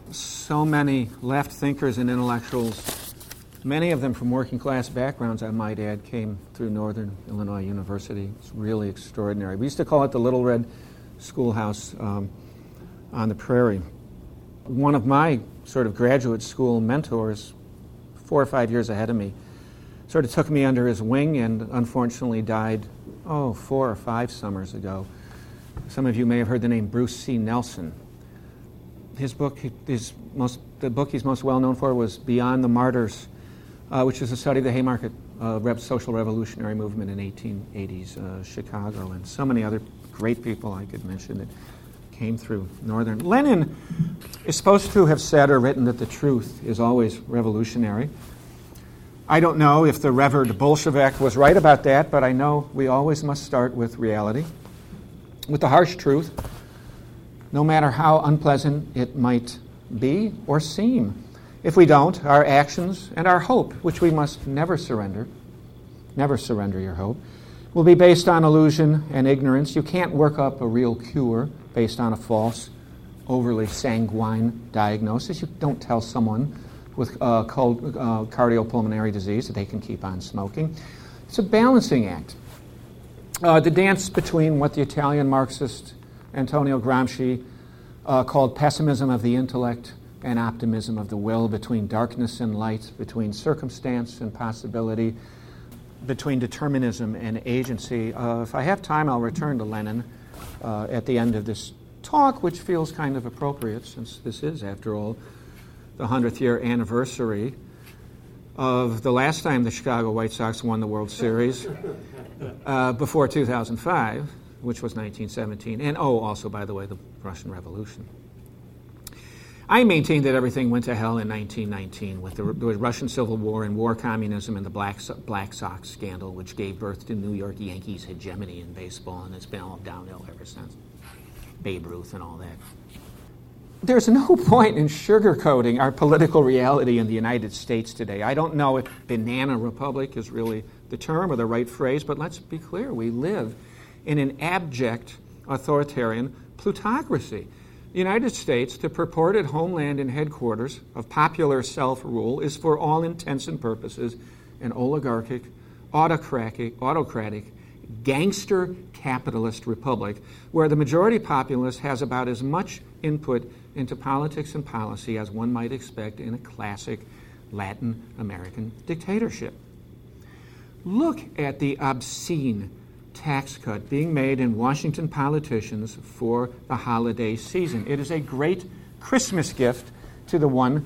so many left thinkers and intellectuals, many of them from working class backgrounds, I might add, came through Northern Illinois University. It's really extraordinary. We used to call it the Little Red Schoolhouse on the prairie. One of my sort of graduate school mentors, 4 or 5 years ahead of me, sort of took me under his wing and unfortunately died, 4 or 5 summers ago. Some of you may have heard the name Bruce C. Nelson. The book he's most well known for was Beyond the Martyrs, which is a study of the Haymarket social revolutionary movement in 1880s Chicago, and so many other great people I could mention that came through Northern. Lenin is supposed to have said or written that the truth is always revolutionary. I don't know if the Revered Bolshevik was right about that, but I know we always must start with reality, with the harsh truth, no matter how unpleasant it might be or seem. If we don't, our actions and our hope, which we must never surrender your hope, will be based on illusion and ignorance. You can't work up a real cure based on a false, overly sanguine diagnosis. You don't tell someone with cardiopulmonary disease that they can keep on smoking. It's a balancing act. The dance between what the Italian Marxist Antonio Gramsci called pessimism of the intellect and optimism of the will, between darkness and light, between circumstance and possibility, between determinism and agency. If I have time, I'll return to Lenin at the end of this talk, which feels kind of appropriate since this is, after all, the 100th year anniversary of the last time the Chicago White Sox won the World Series before 2005, which was 1917, and also, by the way, the Russian Revolution. I maintain that everything went to hell in 1919 with the Russian Civil War and war communism and the Black Sox scandal, which gave birth to New York Yankees hegemony in baseball, and it's been all downhill ever since. Babe Ruth and all that. There's no point in sugarcoating our political reality in the United States today. I don't know if banana republic is really the term or the right phrase, but let's be clear. We live in an abject authoritarian plutocracy. The United States, the purported homeland and headquarters of popular self-rule, is for all intents and purposes an oligarchic, autocratic, gangster capitalist republic where the majority populace has about as much input into politics and policy as one might expect in a classic Latin American dictatorship. Look at the obscene tax cut being made in Washington politicians for the holiday season. It is a great Christmas gift to the 1%.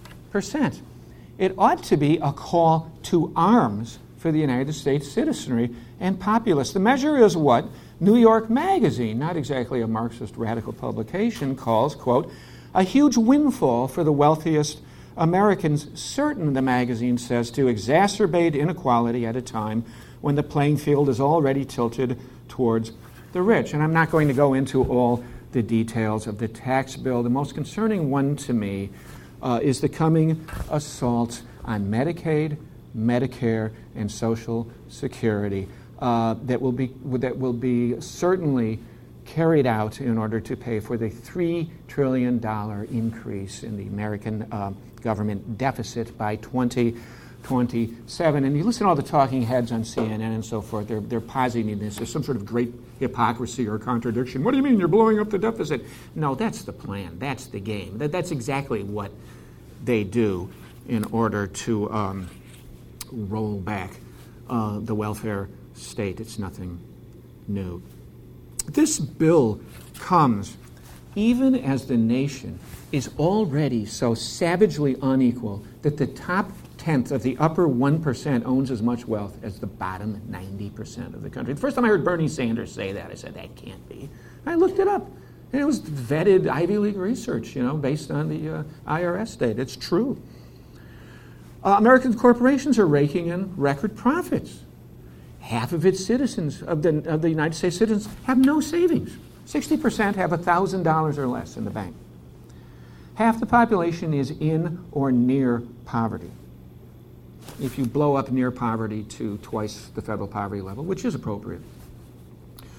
It ought to be a call to arms for the United States citizenry and populace. The measure is what New York Magazine, not exactly a Marxist radical publication, calls, quote, a huge windfall for the wealthiest Americans, certain, the magazine says, to exacerbate inequality at a time when the playing field is already tilted towards the rich. And I'm not going to go into all the details of the tax bill. The most concerning one to me is the coming assault on Medicaid, Medicare, and Social Security that will be certainly carried out in order to pay for the $3 trillion increase in the American government deficit by 2027. And you listen to all the talking heads on CNN and so forth, they're positing this as some sort of great hypocrisy or contradiction. What do you mean you're blowing up the deficit? No, that's the plan. That's the game. That's exactly what they do in order to roll back the welfare state. It's nothing new. This bill comes even as the nation is already so savagely unequal that the top tenth of the upper 1% owns as much wealth as the bottom 90% of the country. The first time I heard Bernie Sanders say that, I said, that can't be. I looked it up, and it was vetted Ivy League research, based on the IRS data. It's true. American corporations are raking in record profits. Half of its citizens, of the United States citizens, have no savings. 60% have $1,000 or less in the bank. Half the population is in or near poverty. If you blow up near poverty to twice the federal poverty level, which is appropriate.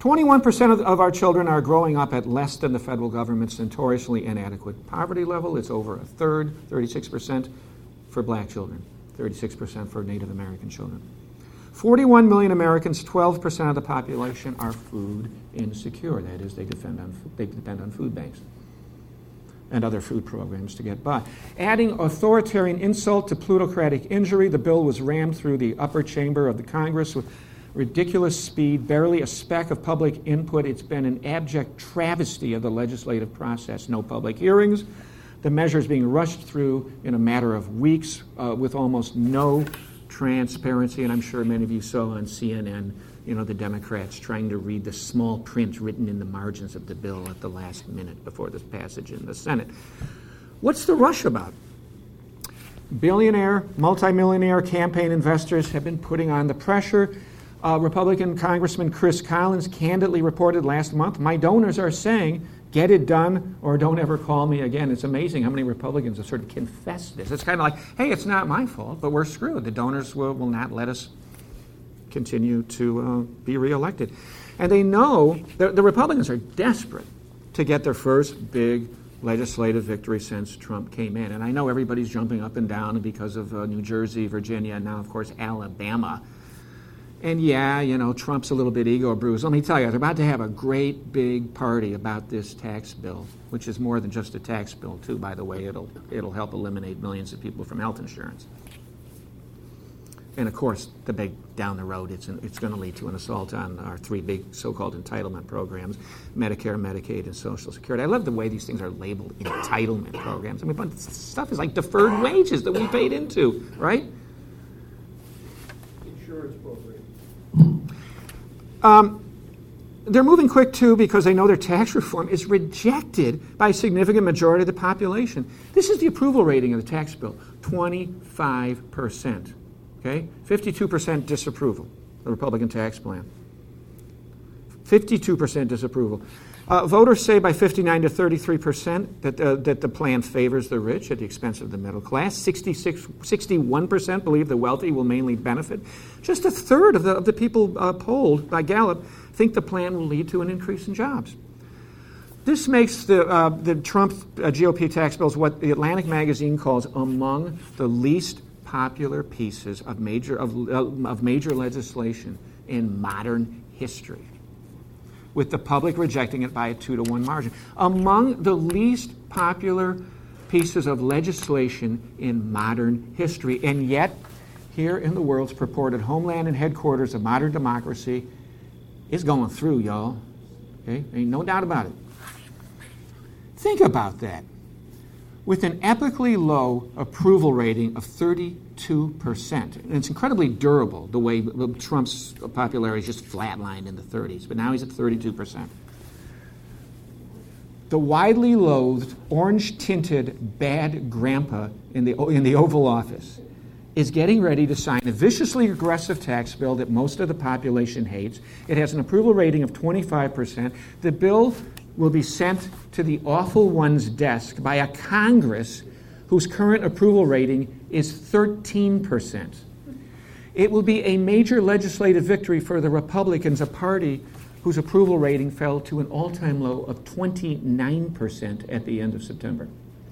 21% of our children are growing up at less than the federal government's notoriously inadequate poverty level. It's over a third, 36% for black children, 36% for Native American children. 41 million Americans, 12% of the population, are food insecure. That is, they depend on food banks and other food programs to get by. Adding authoritarian insult to plutocratic injury, the bill was rammed through the upper chamber of the Congress with ridiculous speed, barely a speck of public input. It's been an abject travesty of the legislative process. No public hearings. The measures being rushed through in a matter of weeks with almost no transparency. And I'm sure many of you saw on CNN, the Democrats trying to read the small print written in the margins of the bill at the last minute before this passage in the Senate. What's the rush about? Billionaire, multimillionaire campaign investors have been putting on the pressure. Republican Congressman Chris Collins candidly reported last month, my donors are saying, get it done or don't ever call me again. It's amazing how many Republicans have sort of confessed this. It's kind of like, hey, it's not my fault, but we're screwed. The donors will not let us continue to be reelected. And they know, the Republicans are desperate to get their first big legislative victory since Trump came in. And I know everybody's jumping up and down because of New Jersey, Virginia, and now, of course, Alabama. And yeah, Trump's a little bit ego bruised. Let me tell you, they're about to have a great big party about this tax bill, which is more than just a tax bill, too, by the way. It'll help eliminate millions of people from health insurance. And, of course, the big down the road, it's going to lead to an assault on our three big so-called entitlement programs, Medicare, Medicaid, and Social Security. I love the way these things are labeled entitlement programs. I mean, but stuff is like deferred wages that we paid into, right? Insurance program. They're moving quick, too, because they know their tax reform is rejected by a significant majority of the population. This is the approval rating of the tax bill, 25%. Okay? 52% disapproval, the Republican tax plan. 52% disapproval. Voters say by 59 to 33% that the plan favors the rich at the expense of the middle class. 61% believe the wealthy will mainly benefit. Just a third of the people polled by Gallup think the plan will lead to an increase in jobs. This makes the Trump GOP tax bills what the Atlantic magazine calls among the least popular pieces of major legislation in modern history, with the public rejecting it by a 2-to-1 margin. Among the least popular pieces of legislation in modern history. And yet, here in the world's purported homeland and headquarters of modern democracy, it's going through, y'all. Okay? Ain't no doubt about it. Think about that. With an epically low approval rating of 32%. And it's incredibly durable, the way Trump's popularity is just flatlined in the 30s, but now he's at 32%. The widely loathed, orange-tinted bad grandpa in the Oval Office is getting ready to sign a viciously aggressive tax bill that most of the population hates. It has an approval rating of 25%. The bill will be sent to the awful one's desk by a Congress whose current approval rating is 13%. It will be a major legislative victory for the Republicans, a party whose approval rating fell to an all-time low of 29% at the end of September.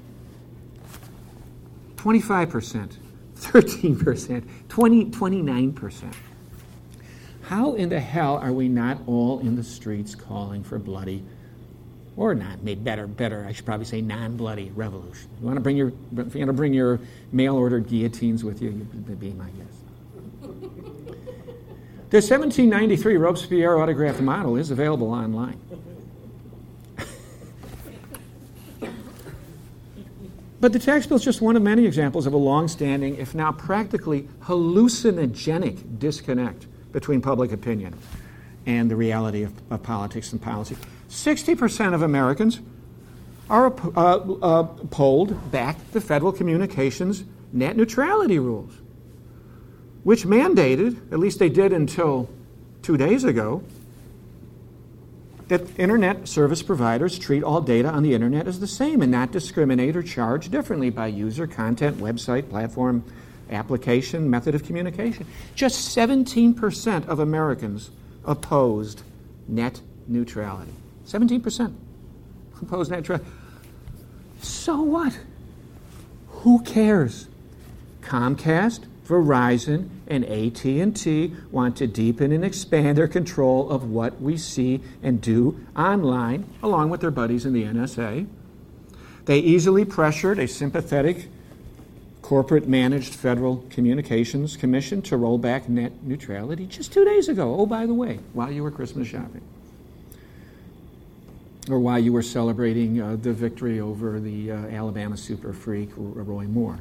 25%, 13%, 29%. How in the hell are we not all in the streets calling for bloody, or not, maybe better, I should probably say non-bloody revolution? You want to bring your mail-ordered guillotines with you? You'd be my guess. The 1793 Robespierre autographed model is available online. But the tax bill is just one of many examples of a long-standing, if now practically hallucinogenic disconnect between public opinion and the reality of politics and policy. 60% of Americans are polled back the Federal Communications net neutrality rules, which mandated, at least they did until 2 days ago, that Internet service providers treat all data on the Internet as the same and not discriminate or charge differently by user, content, website, platform, application, method of communication. Just 17% of Americans opposed net neutrality. 17% oppose net neutrality. So what? Who cares? Comcast, Verizon, and AT&T want to deepen and expand their control of what we see and do online, along with their buddies in the NSA. They easily pressured a sympathetic corporate-managed Federal Communications Commission to roll back net neutrality just 2 days ago. Oh, by the way, while you were Christmas shopping. Or while you were celebrating the victory over the Alabama super freak, Roy Moore.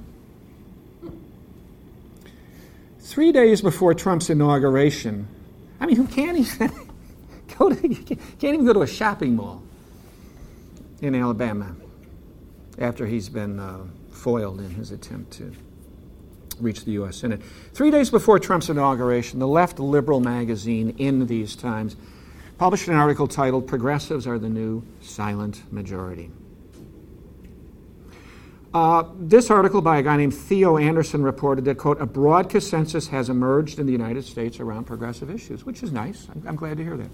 3 days before Trump's inauguration, I mean, who can't even can't even go to a shopping mall in Alabama after he's been foiled in his attempt to reach the U.S. Senate. 3 days before Trump's inauguration, the left liberal magazine In These Times published an article titled "Progressives Are the New Silent Majority." This article by a guy named Theo Anderson reported that, quote, a broad consensus has emerged in the United States around progressive issues, which is nice. I'm glad to hear that.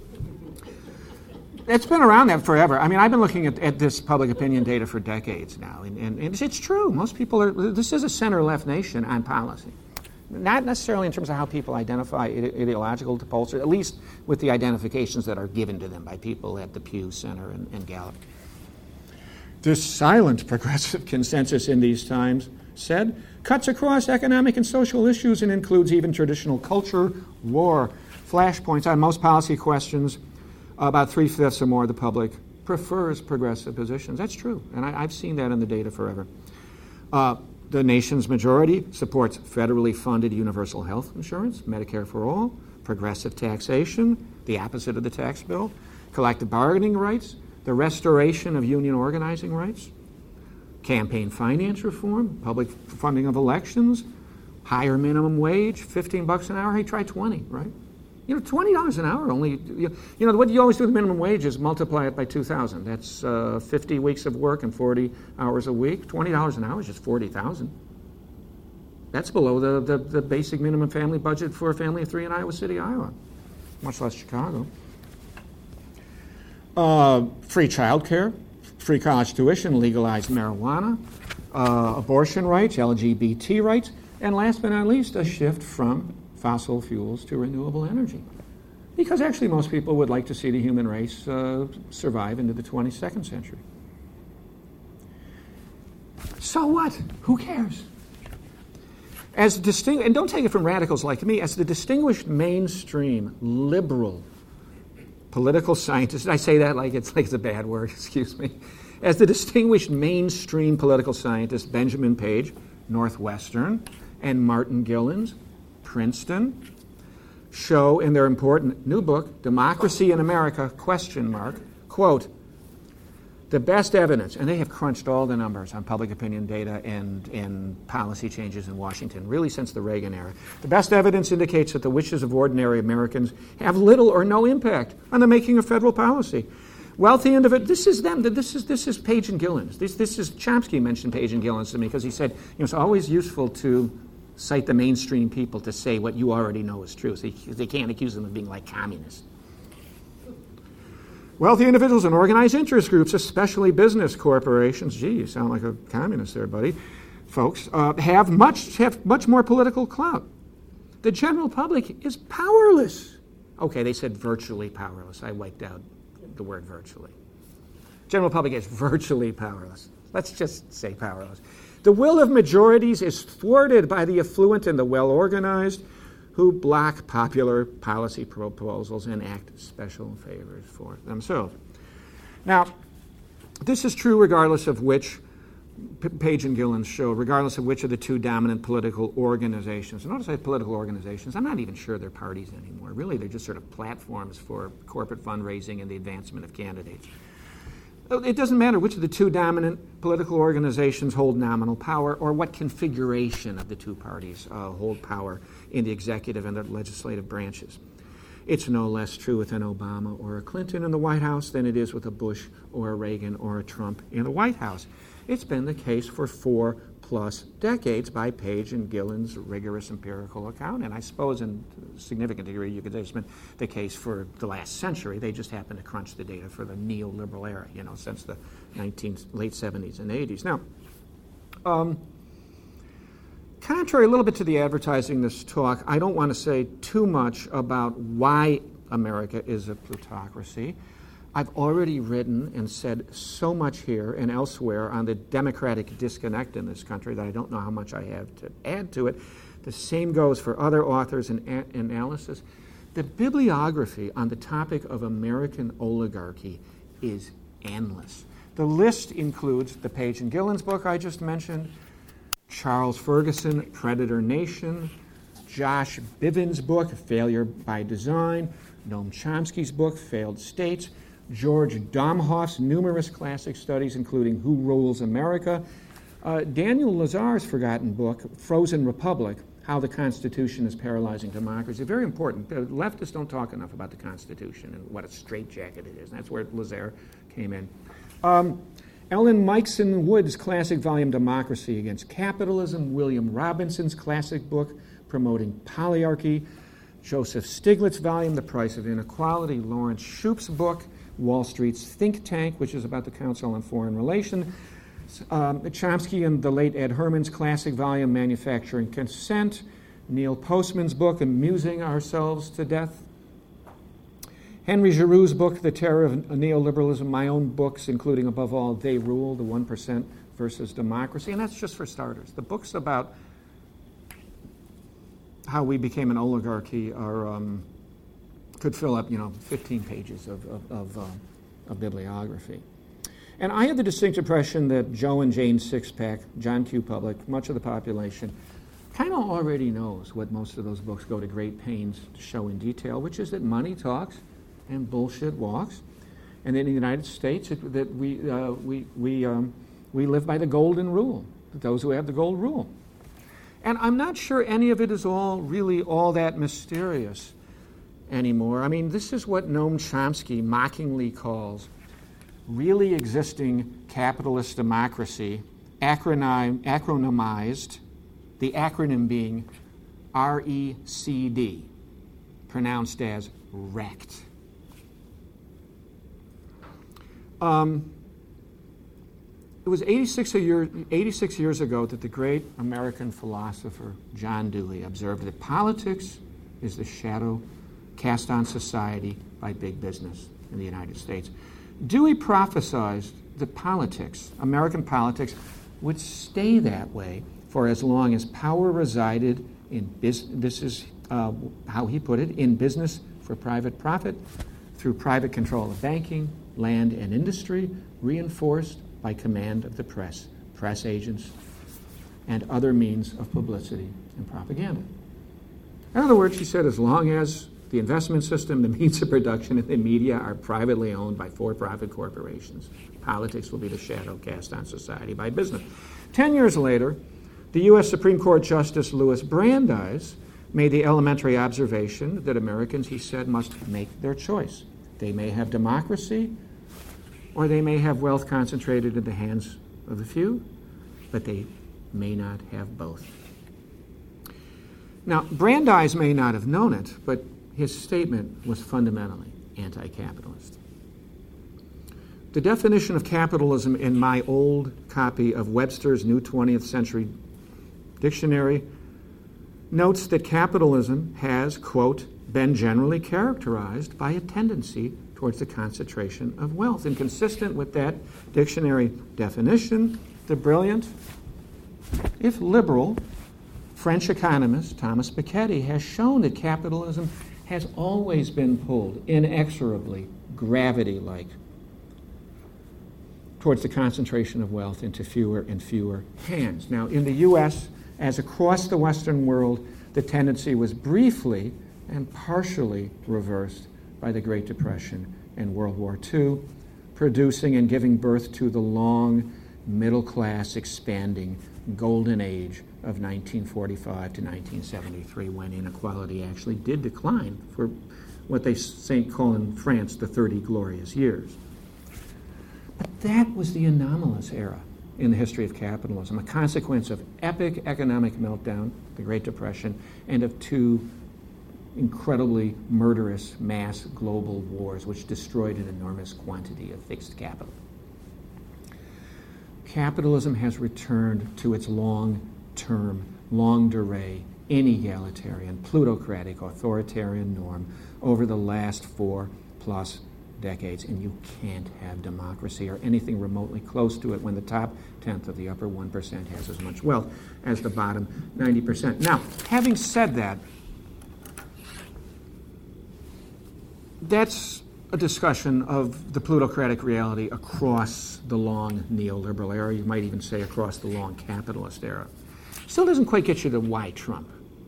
It's been around that forever. I mean, I've been looking at this public opinion data for decades now, and it's true. Most people are, this is a center-left nation on policy. Not necessarily in terms of how people identify ideological pollsters, at least with the identifications that are given to them by people at the Pew Center and Gallup. This silent progressive consensus in these times said cuts across economic and social issues and includes even traditional culture, war, flashpoints on most policy questions. About 3/5 or more of the public prefers progressive positions. That's true, and I've seen that in the data forever. The nation's majority supports federally funded universal health insurance, Medicare for all, progressive taxation, the opposite of the tax bill, collective bargaining rights, the restoration of union organizing rights, campaign finance reform, public funding of elections, higher minimum wage, $15 an hour. Hey, try 20, right? You know, $20 an hour only, you know, what you always do with minimum wage is multiply it by 2,000. That's 50 weeks of work and 40 hours a week. $20 an hour is just 40,000. That's below the basic minimum family budget for a family of 3 in Iowa City, Iowa, much less Chicago. Free child care, free college tuition, legalized marijuana, abortion rights, LGBT rights, and last but not least, a shift from fossil fuels to renewable energy. Because actually most people would like to see the human race survive into the 22nd century. So what? Who cares? And don't take it from radicals like me, as the distinguished mainstream liberal political scientist, I say that like it's a bad word, excuse me. As the distinguished mainstream political scientist Benjamin Page, Northwestern, and Martin Gilens, Princeton, show in their important new book, Democracy in America, ? Quote, the best evidence, and they have crunched all the numbers on public opinion data and policy changes in Washington, really since the Reagan era. The best evidence indicates that the wishes of ordinary Americans have little or no impact on the making of federal policy. Wealthy individuals, this is them, this is Page and Gilens. This is, Chomsky mentioned Page and Gilens to me because he said, it's always useful to cite the mainstream people to say what you already know is true. So they can't accuse them of being like communists. Wealthy individuals and organized interest groups, especially business corporations, gee, you sound like a communist there, buddy, folks, have much more political clout. The general public is powerless. Okay, they said virtually powerless. I wiped out the word virtually. General public is virtually powerless. Let's just say powerless. The will of majorities is thwarted by the affluent and the well-organized who block popular policy proposals and act special favors for themselves. Now, this is true regardless of which, Page and Gilens show, regardless of which of the two dominant political organizations. Notice I say political organizations. I'm not even sure they're parties anymore. Really, they're just sort of platforms for corporate fundraising and the advancement of candidates. It doesn't matter which of the two dominant political organizations hold nominal power or what configuration of the two parties hold power in the executive and the legislative branches. It's no less true with an Obama or a Clinton in the White House than it is with a Bush or a Reagan or a Trump in the White House. It's been the case for 4+ decades by Page and Gillen's rigorous empirical account, and I suppose in a significant degree you could say it's been the case for the last century. They just happened to crunch the data for the neoliberal era, since the late 70s and 80s. Now, contrary a little bit to the advertising this talk, I don't want to say too much about why America is a plutocracy. I've already written and said so much here and elsewhere on the democratic disconnect in this country that I don't know how much I have to add to it. The same goes for other authors and analysis. The bibliography on the topic of American oligarchy is endless. The list includes the Page and Gillen's book I just mentioned, Charles Ferguson, Predator Nation, Josh Bivens' book, Failure by Design, Noam Chomsky's book, Failed States, George Domhoff's numerous classic studies, including Who Rules America, Daniel Lazar's forgotten book, Frozen Republic, How the Constitution is Paralyzing Democracy. Very important. The leftists don't talk enough about the Constitution and what a straitjacket it is, and that's where Lazar came in. Ellen Mikeson Wood's classic volume, Democracy Against Capitalism, William Robinson's classic book, Promoting Polyarchy, Joseph Stiglitz's volume, The Price of Inequality, Lawrence Shoupp's book, Wall Street's Think Tank, which is about the Council on Foreign Relations, Chomsky and the late Ed Herman's classic volume, Manufacturing Consent, Neil Postman's book, Amusing Ourselves to Death, Henry Giroux's book, The Terror of Neoliberalism, my own books, including, above all, They Rule, The 1% versus Democracy, and that's just for starters. The books about how we became an oligarchy are could fill up, 15 pages of bibliography. And I had the distinct impression that Joe and Jane Sixpack, John Q. Public, much of the population, kind of already knows what most of those books go to great pains to show in detail, which is that money talks and bullshit walks, and in the United States that we live by the golden rule, those who have the gold rule. And I'm not sure any of it is really all that mysterious anymore. I mean, this is what Noam Chomsky mockingly calls really existing capitalist democracy, acronymized, the acronym being RECD, pronounced as wrecked. It was 86 years ago that the great American philosopher John Dewey observed that politics is the shadow cast on society by big business in the United States. Dewey prophesied that politics, American politics, would stay that way for as long as power resided in this is how he put it, in business for private profit, through private control of banking, land, and industry, reinforced by command of the press, press agents, and other means of publicity and propaganda. In other words, he said, as long as the investment system, the means of production, and the media are privately owned by for-profit corporations, politics will be the shadow cast on society by business. 10 years later, the U.S. Supreme Court Justice Louis Brandeis made the elementary observation that Americans, he said, must make their choice. They may have democracy, or they may have wealth concentrated in the hands of the few, but they may not have both. Now, Brandeis may not have known it, but his statement was fundamentally anti-capitalist. The definition of capitalism in my old copy of Webster's New 20th Century Dictionary notes that capitalism has, quote, been generally characterized by a tendency towards the concentration of wealth. And consistent with that dictionary definition, the brilliant, if liberal, French economist Thomas Piketty has shown that capitalism has always been pulled inexorably, gravity-like, towards the concentration of wealth into fewer and fewer hands. Now, in the U.S., as across the Western world, the tendency was briefly and partially reversed by the Great Depression and World War II, producing and giving birth to the long, middle-class, expanding golden age of 1945 to 1973, when inequality actually did decline for what they call in France the 30 glorious years. But that was the anomalous era in the history of capitalism, a consequence of epic economic meltdown, the Great Depression, and of two incredibly murderous mass global wars which destroyed an enormous quantity of fixed capital. Capitalism has returned to its long-term, longue durée, inegalitarian, plutocratic, authoritarian norm over the last 4+ decades, and you can't have democracy or anything remotely close to it when the top tenth of the upper 1% has as much wealth as the bottom 90%. Now, having said that, that's a discussion of the plutocratic reality across the long neoliberal era. You might even say across the long capitalist era. Still doesn't quite get you to why Trump.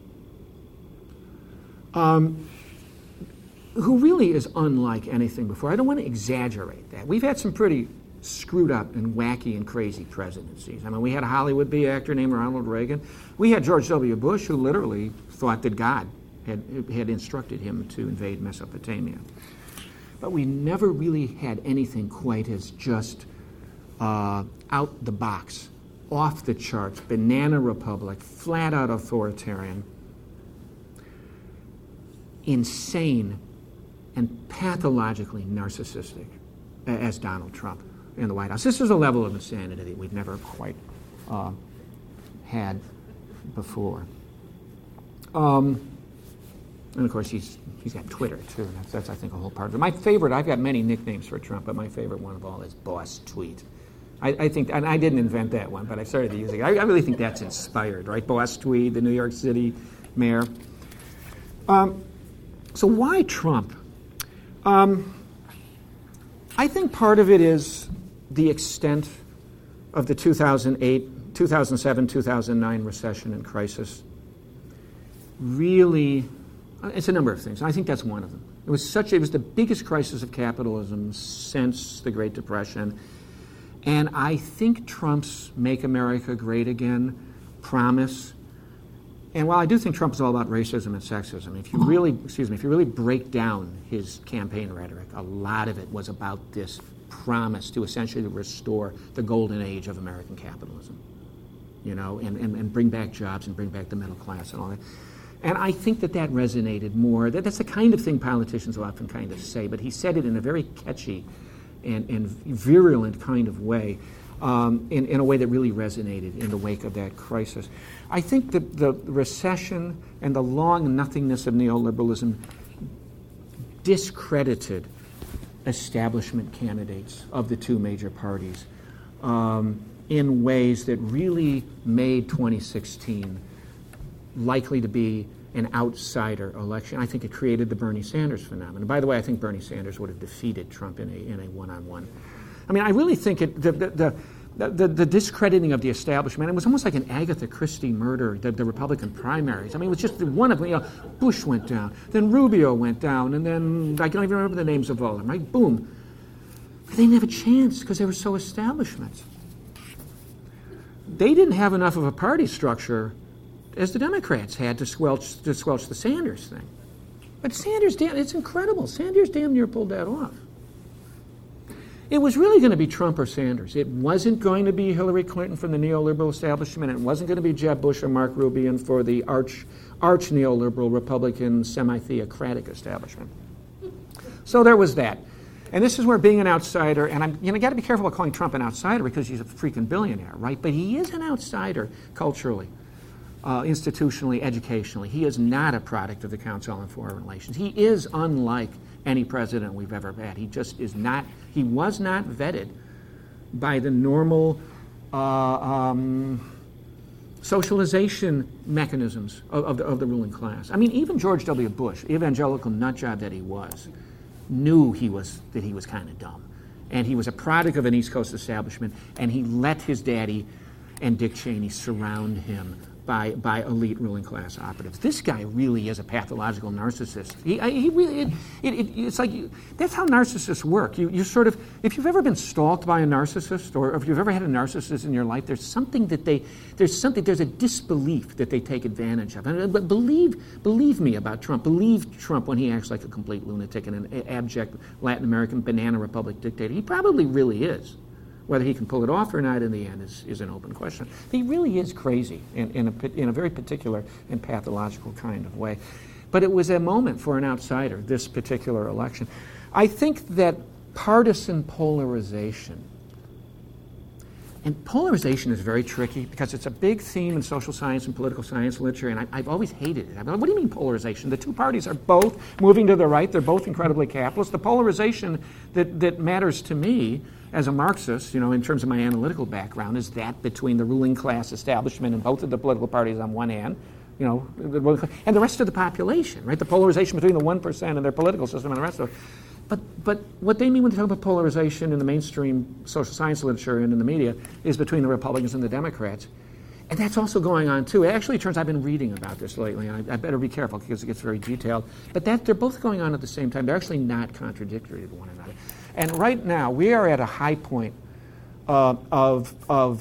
Who really is unlike anything before. I don't want to exaggerate that. We've had some pretty screwed up and wacky and crazy presidencies. I mean, we had a Hollywood B actor named Ronald Reagan. We had George W. Bush, who literally thought that God had instructed him to invade Mesopotamia. But we never really had anything quite as just out the box, off the charts, banana republic, flat out authoritarian, insane, and pathologically narcissistic as Donald Trump in the White House. This is a level of insanity that we've never quite had before. And of course, he's got Twitter too, and that's I think a whole part of it. My favorite, I've got many nicknames for Trump, but my favorite one of all is Boss Tweet. I think, and I didn't invent that one, but I started using it. I really think that's inspired, right? Boss Tweed, the New York City mayor. So why Trump? I think part of it is the extent of the 2008, 2007, 2009 recession and crisis. Really, it's a number of things. I think that's one of them. It was the biggest crisis of capitalism since the Great Depression. And I think Trump's Make America Great Again promise, and while I do think Trump is all about racism and sexism, if you really break down his campaign rhetoric, a lot of it was about this promise to essentially restore the golden age of American capitalism, and bring back jobs and bring back the middle class and all that. And I think that resonated more. That's the kind of thing politicians will often kind of say, but he said it in a very catchy and virulent kind of way, in a way that really resonated in the wake of that crisis. I think that the recession and the long nothingness of neoliberalism discredited establishment candidates of the two major parties in ways that really made 2016 likely to be an outsider election. I think it created the Bernie Sanders phenomenon. By the way, I think Bernie Sanders would have defeated Trump in a one-on-one. I mean, I really think the discrediting of the establishment, it was almost like an Agatha Christie murder, the Republican primaries. I mean, it was just one of them. Bush went down, then Rubio went down, and then I can't even remember the names of all of them, right? Boom. But they didn't have a chance because they were so establishment. They didn't have enough of a party structure as the Democrats had to squelch the Sanders thing. But Sanders, it's incredible. Sanders damn near pulled that off. It was really going to be Trump or Sanders. It wasn't going to be Hillary Clinton from the neoliberal establishment. It wasn't going to be Jeb Bush or Mark Rubio for the arch neoliberal Republican semi-theocratic establishment. So there was that. And this is where being an outsider, and you got to be careful about calling Trump an outsider because he's a freaking billionaire, right? But he is an outsider culturally. Institutionally, educationally. He is not a product of the Council on Foreign Relations. He is unlike any president we've ever had. He just is not, he was not vetted by the normal socialization mechanisms of the ruling class. I mean, even George W. Bush, evangelical nutjob that he was, knew that he was kind of dumb. And he was a product of an East Coast establishment, and he let his daddy and Dick Cheney surround him by elite ruling class operatives. This guy really is a pathological narcissist. He really, it's like, that's how narcissists work. You sort of, if you've ever been stalked by a narcissist, or if you've ever had a narcissist in your life, there's a disbelief that they take advantage of. But believe me about Trump. Believe Trump when he acts like a complete lunatic and an abject Latin American banana republic dictator. He probably really is. Whether he can pull it off or not in the end is an open question. He really is crazy in a very particular and pathological kind of way. But it was a moment for an outsider, this particular election. I think that partisan polarization, and polarization is very tricky because it's a big theme in social science and political science literature, and I've always hated it. What do you mean polarization? The two parties are both moving to the right. They're both incredibly capitalist. The polarization that matters to me as a Marxist, in terms of my analytical background, is that between the ruling class establishment and both of the political parties on one hand, and the rest of the population, right? The polarization between the 1% and their political system and the rest of it. But what they mean when they talk about polarization in the mainstream social science literature and in the media is between the Republicans and the Democrats. And that's also going on, too. It actually turns out I've been reading about this lately, and I better be careful because it gets very detailed. But they're both going on at the same time. They're actually not contradictory to one another. And right now, we are at a high point of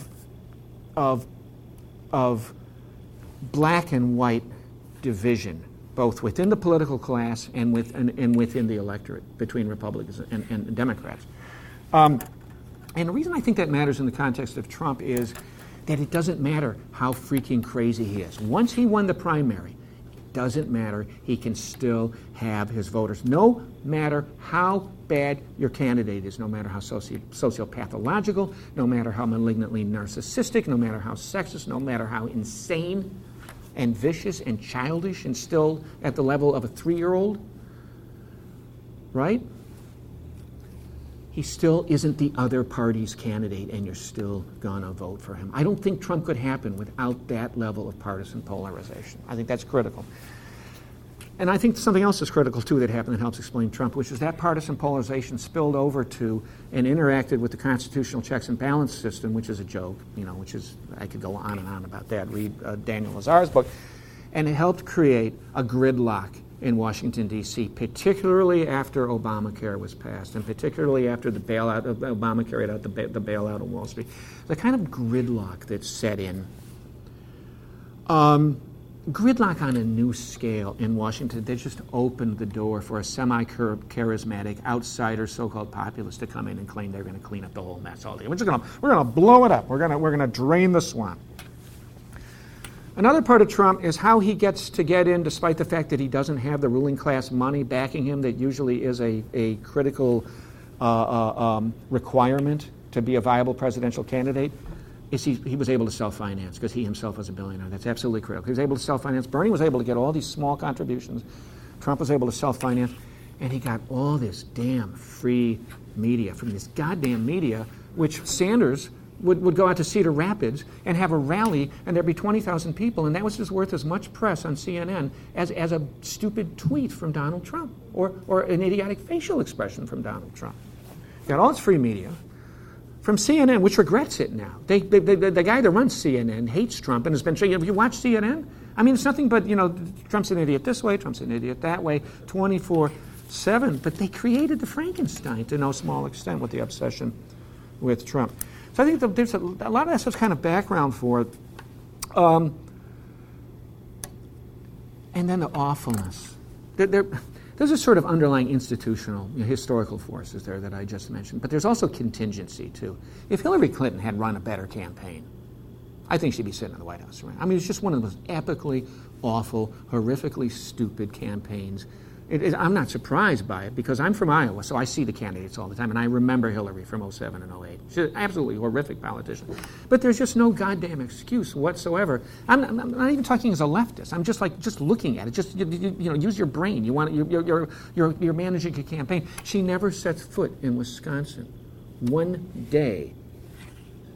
black and white division, both within the political class and within the electorate, between Republicans and Democrats. And the reason I think that matters in the context of Trump is that it doesn't matter how freaking crazy he is. Once he won the primary, it doesn't matter. He can still have his voters. No matter how bad your candidate is, no matter how sociopathological, no matter how malignantly narcissistic, no matter how sexist, no matter how insane and vicious and childish and still at the level of a 3-year-old, right? He still isn't the other party's candidate, and you're still going to vote for him. I don't think Trump could happen without that level of partisan polarization. I think that's critical. And I think something else is critical, too, that happened that helps explain Trump, which is that partisan polarization spilled over to and interacted with the constitutional checks and balance system, which is a joke, which is, I could go on and on about that. Read Daniel Lazar's book. And it helped create a gridlock in Washington, D.C., particularly after Obamacare was passed, and particularly after the bailout of Obama carried out the bailout of Wall Street. The kind of gridlock that set in. Gridlock on a new scale in Washington. They just opened the door for a semi-charismatic outsider, so-called populist, to come in and claim they're going to clean up the whole mess all day. We're going to blow it up. We're going to drain the swamp. Another part of Trump is how he gets to get in despite the fact that he doesn't have the ruling class money backing him that usually is a critical requirement to be a viable presidential candidate. Is he was able to self-finance because he himself was a billionaire. That's absolutely critical. He was able to self-finance. Bernie was able to get all these small contributions. Trump was able to self-finance. And he got all this damn free media from this goddamn media, which Sanders would go out to Cedar Rapids and have a rally, and there'd be 20,000 people, and that was just worth as much press on CNN as a stupid tweet from Donald Trump or an idiotic facial expression from Donald Trump. Got all this free media from CNN, which regrets it now. The guy that runs CNN hates Trump and has been saying, have you watched CNN? I mean, it's nothing but, Trump's an idiot this way, Trump's an idiot that way, 24/7. But they created the Frankenstein to no small extent with the obsession with Trump. So I think there's a lot of that stuff's kind of background for it. And then the awfulness. There's a sort of underlying institutional, historical forces there that I just mentioned. But there's also contingency, too. If Hillary Clinton had run a better campaign, I think she'd be sitting in the White House. Right? I mean, it's just one of the most epically awful, horrifically stupid campaigns. I'm not surprised by it because I'm from Iowa, so I see the candidates all the time, and I remember Hillary from 07 and 08. She's an absolutely horrific politician. But there's just no goddamn excuse whatsoever. I'm not even talking as a leftist. I'm just looking at it. Just use your brain. You're managing a campaign. She never sets foot in Wisconsin one day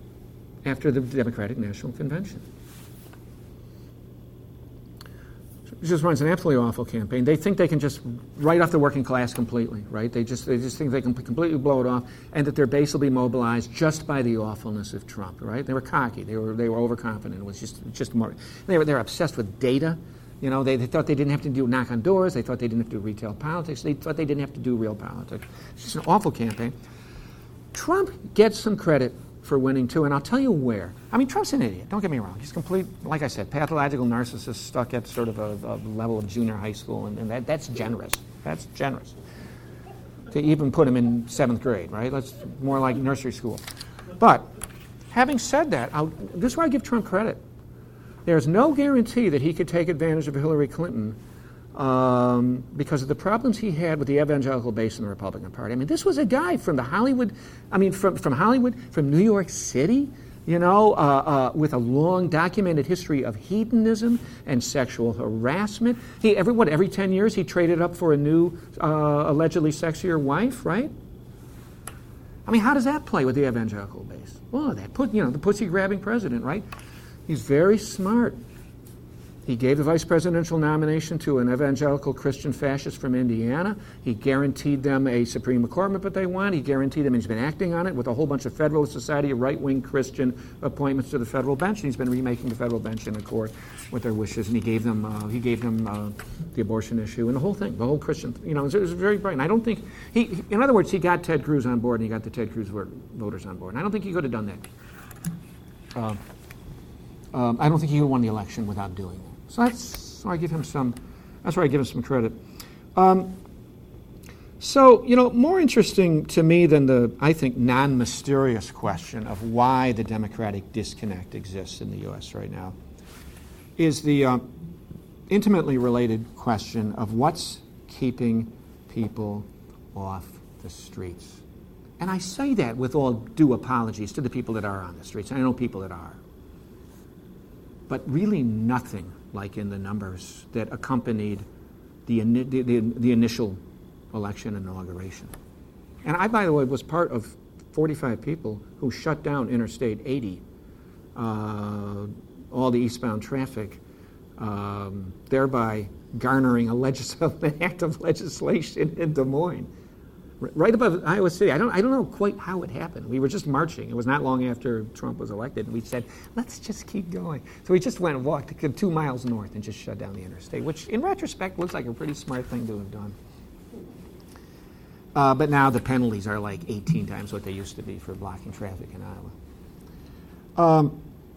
after the Democratic National Convention. just runs an absolutely awful campaign. They think they can just write off the working class completely, right? They just think they can completely blow it off, and that their base will be mobilized just by the awfulness of Trump, right? They were cocky. They were overconfident. It was just more. They're obsessed with data. You know, they thought they didn't have to knock on doors. They thought they didn't have to do retail politics. They thought they didn't have to do real politics. It's just an awful campaign. Trump gets some credit for winning, too, and I'll tell you where. I mean, Trump's an idiot. Don't get me wrong. He's complete, like I said, pathological narcissist stuck at sort of a level of junior high school, and that's generous. That's generous. To even put him in 7th grade, right? That's more like nursery school. But having said that, this is where I give Trump credit. There's no guarantee that he could take advantage of Hillary Clinton because of the problems he had with the evangelical base in the Republican Party. I mean, this was a guy from from Hollywood, from New York City, you know, with a long documented history of hedonism and sexual harassment. Every 10 years he traded up for a new, allegedly sexier wife, right? I mean, how does that play with the evangelical base? Well, the pussy-grabbing president, right? He's very smart. He gave the vice presidential nomination to an evangelical Christian fascist from Indiana. He guaranteed them a Supreme Court that they want. He guaranteed them, and he's been acting on it with a whole bunch of Federalist Society, right-wing Christian appointments to the federal bench. And he's been remaking the federal bench in accord with their wishes. And he gave them the abortion issue and the whole thing, the whole Christian. You know, it was very bright. And I don't think in other words, he got Ted Cruz on board, and he got the Ted Cruz voters on board. And I don't think he could have done that. I don't think he would have won the election without doing that. So that's where I give him some credit. So, you know, more interesting to me than the, I think, non-mysterious question of why the Democratic disconnect exists in the U.S. right now is the intimately related question of what's keeping people off the streets. And I say that with all due apologies to the people that are on the streets. I know people that are. But really nothing like in the numbers that accompanied the initial election inauguration. And I, by the way, was part of 45 people who shut down Interstate 80, all the eastbound traffic, thereby garnering an act of legislation in Des Moines, right above Iowa City. I don't know quite how it happened. We were just marching. It was not long after Trump was elected, and we said, let's just keep going. So we just went and walked 2 miles north and just shut down the interstate, which in retrospect looks like a pretty smart thing to have done. But now the penalties are like 18 times what they used to be for blocking traffic in Iowa.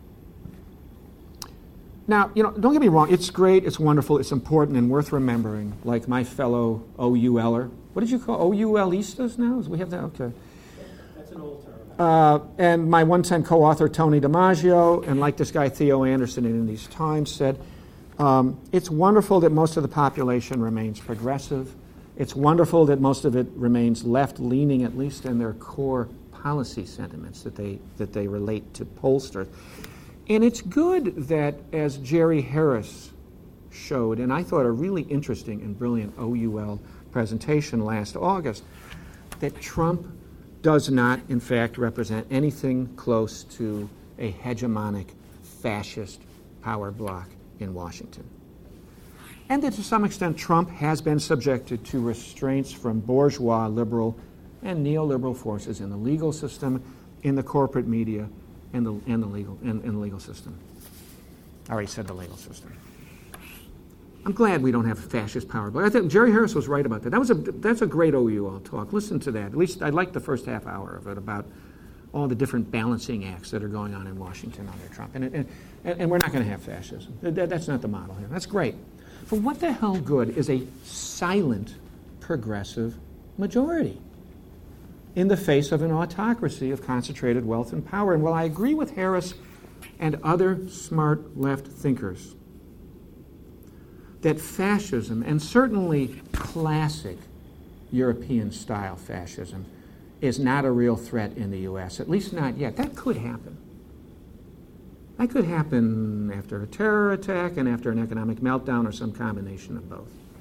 Now, you know, don't get me wrong. It's great, it's wonderful, it's important, and worth remembering, like my fellow OULer. What did you call OUListas now? We have that? Okay. That's an old term. And my 110 co-author, Tony DiMaggio, and like this guy, Theo Anderson, in these times said, it's wonderful that most of the population remains progressive. It's wonderful that most of it remains left-leaning, at least in their core policy sentiments that they relate to pollsters. And it's good that, as Jerry Harris showed, and I thought a really interesting and brilliant OUL presentation last August, that Trump does not, in fact, represent anything close to a hegemonic fascist power bloc in Washington. And that to some extent Trump has been subjected to restraints from bourgeois, liberal, and neoliberal forces in the legal system, in the corporate media, and the legal system. I already said the legal system. I'm glad we don't have a fascist power bloc. I think Jerry Harris was right about that. That's a great OUL talk. Listen to that. At least I liked the first half hour of it about all the different balancing acts that are going on in Washington under Trump. And we're not going to have fascism. That's not the model here. That's great. But what the hell good is a silent progressive majority in the face of an autocracy of concentrated wealth and power? And while I agree with Harris and other smart left thinkers that fascism, and certainly classic European-style fascism, is not a real threat in the U.S., at least not yet. That could happen. That could happen after a terror attack and after an economic meltdown or some combination of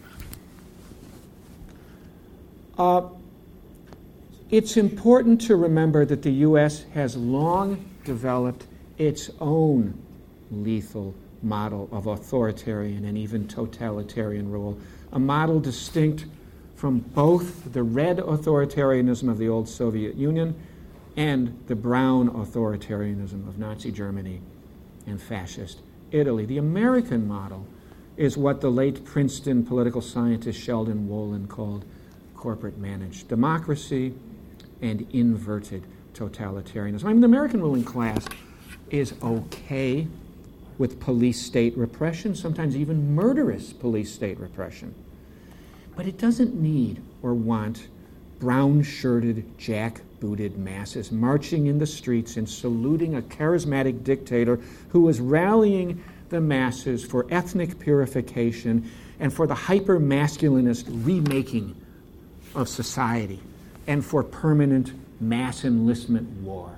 both. It's important to remember that the U.S. has long developed its own lethal model of authoritarian and even totalitarian rule, a model distinct from both the red authoritarianism of the old Soviet Union and the brown authoritarianism of Nazi Germany and fascist Italy. The American model is what the late Princeton political scientist Sheldon Wolin called corporate managed democracy and inverted totalitarianism. I mean, the American ruling class is okay with police-state repression, sometimes even murderous police-state repression. But it doesn't need or want brown-shirted, jack-booted masses marching in the streets and saluting a charismatic dictator who is rallying the masses for ethnic purification and for the hyper-masculinist remaking of society and for permanent mass enlistment war.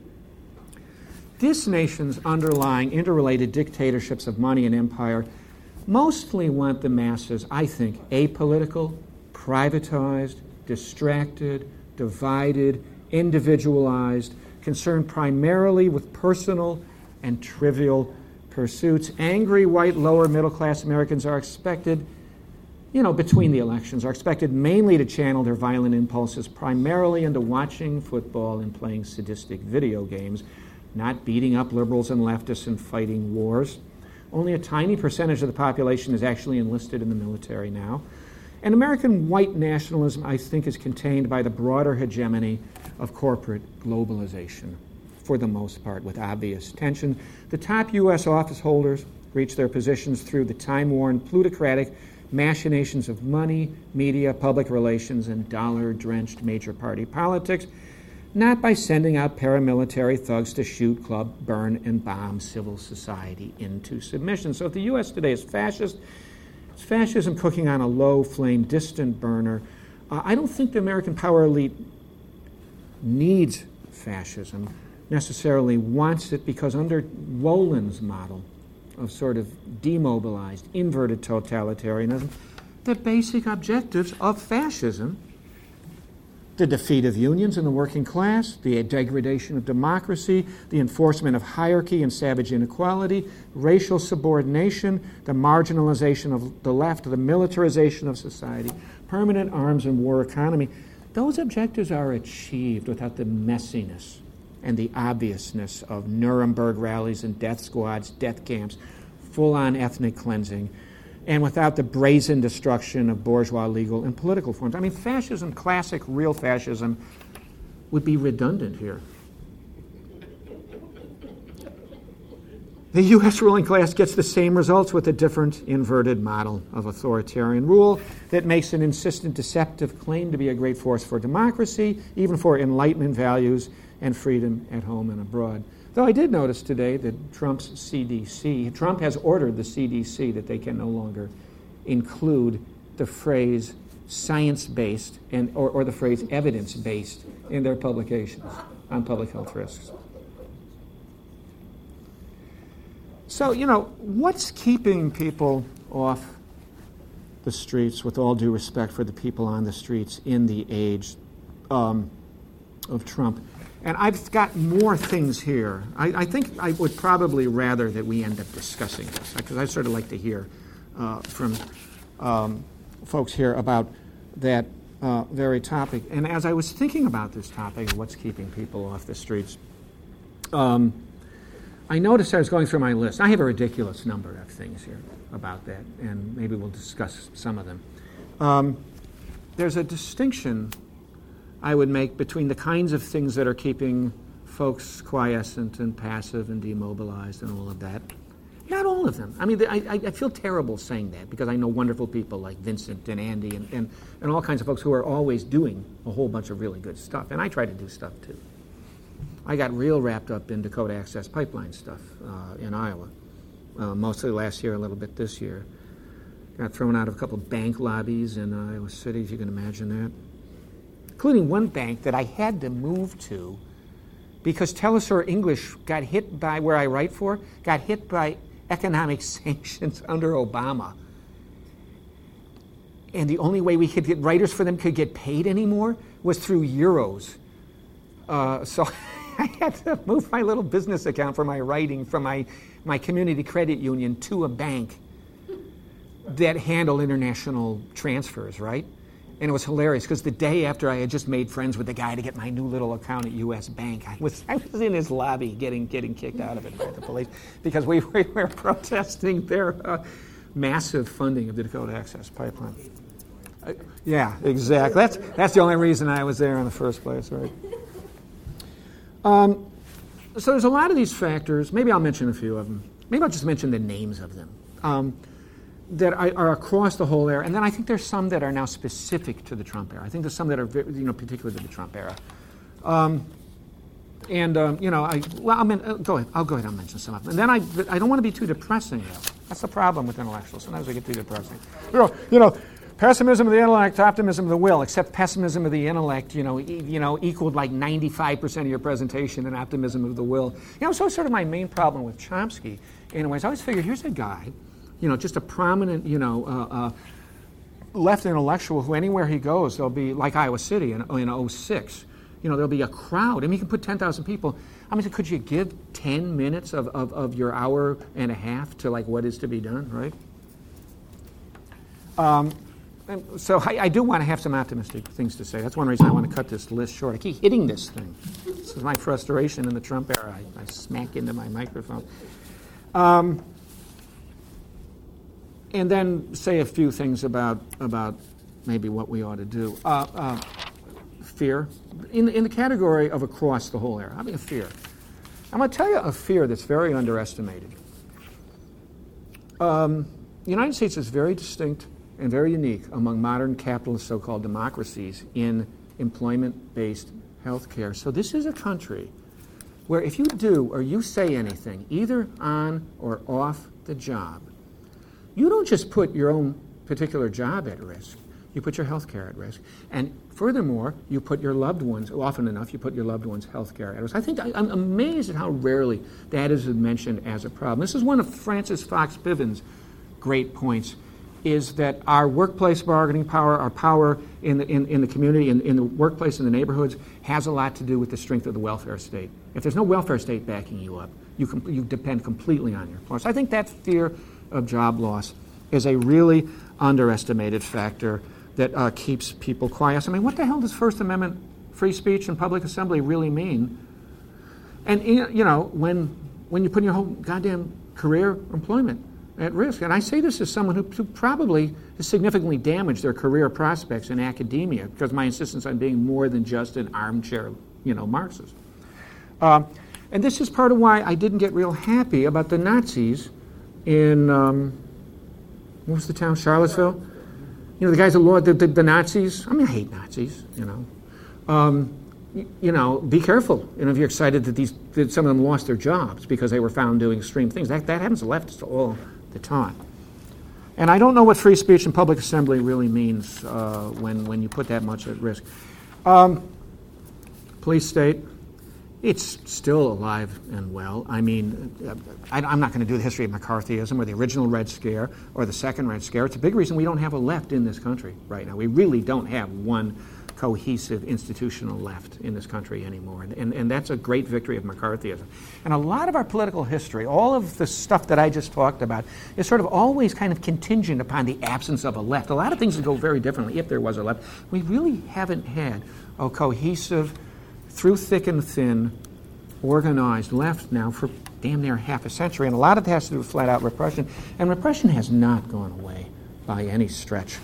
This nation's underlying interrelated dictatorships of money and empire mostly want the masses, I think, apolitical, privatized, distracted, divided, individualized, concerned primarily with personal and trivial pursuits. Angry white lower middle class Americans are expected, between the elections, are expected mainly to channel their violent impulses primarily into watching football and playing sadistic video games, not beating up liberals and leftists and fighting wars. Only a tiny percentage of the population is actually enlisted in the military now. And American white nationalism, I think, is contained by the broader hegemony of corporate globalization, for the most part, with obvious tension. The top U.S. office holders reach their positions through the time-worn, plutocratic machinations of money, media, public relations, and dollar-drenched major party politics, not by sending out paramilitary thugs to shoot, club, burn, and bomb civil society into submission. So if the U.S. today is fascist, it's fascism cooking on a low-flame, distant burner. I don't think the American power elite needs fascism, necessarily wants it, because under Wolin's model of sort of demobilized, inverted totalitarianism, the basic objectives of fascism, the defeat of unions and the working class, the degradation of democracy, the enforcement of hierarchy and savage inequality, racial subordination, the marginalization of the left, the militarization of society, permanent arms and war economy, those objectives are achieved without the messiness and the obviousness of Nuremberg rallies and death squads, death camps, full-on ethnic cleansing, and without the brazen destruction of bourgeois legal and political forms. I mean, fascism, classic, real fascism, would be redundant here. The U.S. ruling class gets the same results with a different inverted model of authoritarian rule that makes an insistent, deceptive claim to be a great force for democracy, even for Enlightenment values and freedom at home and abroad. Though I did notice today that Trump's CDC, Trump has ordered the CDC that they can no longer include the phrase science-based or the phrase evidence-based in their publications on public health risks. So, what's keeping people off the streets, with all due respect for the people on the streets in the age of Trump? And I've got more things here. I think I would probably rather that we end up discussing this, because I sort of like to hear from folks here about that very topic. And as I was thinking about this topic, what's keeping people off the streets, I noticed I was going through my list. I have a ridiculous number of things here about that, and maybe we'll discuss some of them. There's a distinction I would make between the kinds of things that are keeping folks quiescent and passive and demobilized and all of that. Not all of them. I mean, I feel terrible saying that, because I know wonderful people like Vincent and Andy and all kinds of folks who are always doing a whole bunch of really good stuff. And I try to do stuff too. I got real wrapped up in Dakota Access Pipeline stuff in Iowa, mostly last year, a little bit this year. Got thrown out of a couple of bank lobbies in Iowa City, if you can imagine that. Including one bank that I had to move to because Telesur English got hit by, where I write for, got hit by economic sanctions under Obama. And the only way we could get writers for them could get paid anymore was through euros. So I I had to move my little business account for my writing from my community credit union to a bank that handled international transfers, right? And it was hilarious because the day after I had just made friends with the guy to get my new little account at U.S. Bank, I was in his lobby getting kicked out of it by the police because we were protesting their massive funding of the Dakota Access Pipeline. Yeah, exactly. That's the only reason I was there in the first place, right? So there's a lot of these factors. Maybe I'll mention a few of them. Maybe I'll just mention the names of them. That are across the whole era, and then I think there's some that are now specific to the Trump era. I think there's some that are, particular to the Trump era. I'll go ahead. I'll mention some of them, and then I don't want to be too depressing though. That's the problem with intellectuals. Sometimes they get too depressing. Pessimism of the intellect, optimism of the will. Except pessimism of the intellect, equaled like 95% of your presentation, and optimism of the will. So sort of my main problem with Chomsky, in a way, is I always figure here's a guy. Just a prominent, left intellectual who anywhere he goes, there'll be, like Iowa City in 06, there'll be a crowd. I mean, you can put 10,000 people. I mean, could you give 10 minutes of your hour and a half to, like, what is to be done, right? And so I do want to have some optimistic things to say. That's one reason I want to cut this list short. I keep hitting this thing. This is my frustration in the Trump era. I smack into my microphone. And then say a few things about maybe what we ought to do. Fear. In the category of across the whole era, I mean fear. I'm going to tell you a fear that's very underestimated. The United States is very distinct and very unique among modern capitalist so-called democracies in employment-based health care. So this is a country where if you do or you say anything, either on or off the job, you don't just put your own particular job at risk. You put your health care at risk. And furthermore, you put your loved ones, often enough, you put your loved ones' health care at risk. I'm amazed at how rarely that is mentioned as a problem. This is one of Francis Fox Piven's great points, is that our workplace bargaining power, our power in the community, in the workplace, in the neighborhoods, has a lot to do with the strength of the welfare state. If there's no welfare state backing you up, you depend completely on your employer. So I think that fear of job loss is a really underestimated factor that keeps people quiet. I mean, what the hell does First Amendment free speech and public assembly really mean? And when you put your whole goddamn career employment at risk, and I say this as someone who probably has significantly damaged their career prospects in academia because my insistence on being more than just an armchair, Marxist. And this is part of why I didn't get real happy about the Nazis in, what was the town, Charlottesville? The guys that the Nazis, I mean, I hate Nazis, be careful, if you're excited that some of them lost their jobs because they were found doing extreme things. That happens to leftists all the time. And I don't know what free speech and public assembly really means when you put that much at risk. Police state. It's still alive and well. I mean, I'm not going to do the history of McCarthyism or the original Red Scare or the second Red Scare. It's a big reason we don't have a left in this country right now. We really don't have one cohesive institutional left in this country anymore. And that's a great victory of McCarthyism. And a lot of our political history, all of the stuff that I just talked about, is sort of always kind of contingent upon the absence of a left. A lot of things would go very differently if there was a left. We really haven't had a cohesive, through thick and thin, organized left now for damn near half a century. And a lot of it has to do with flat-out repression. And repression has not gone away by any stretch.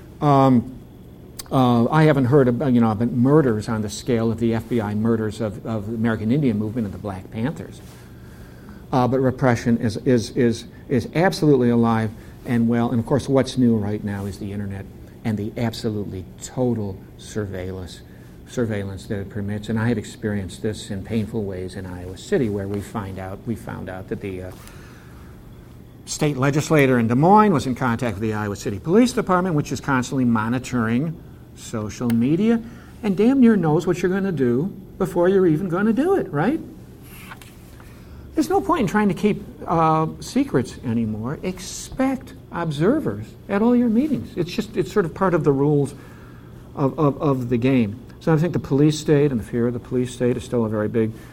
I haven't heard about murders on the scale of the FBI murders of the American Indian movement and the Black Panthers. But repression is absolutely alive and well. And of course, what's new right now is the internet and the absolutely total surveillance that it permits. And I have experienced this in painful ways in Iowa City, where we found out that the state legislator in Des Moines was in contact with the Iowa City Police Department, which is constantly monitoring social media and damn near knows what you're going to do before you're even going to do it, right? There's no point in trying to keep secrets anymore. Expect observers at all your meetings. It's sort of part of the rules of the game. So I think the police state and the fear of the police state is still a very big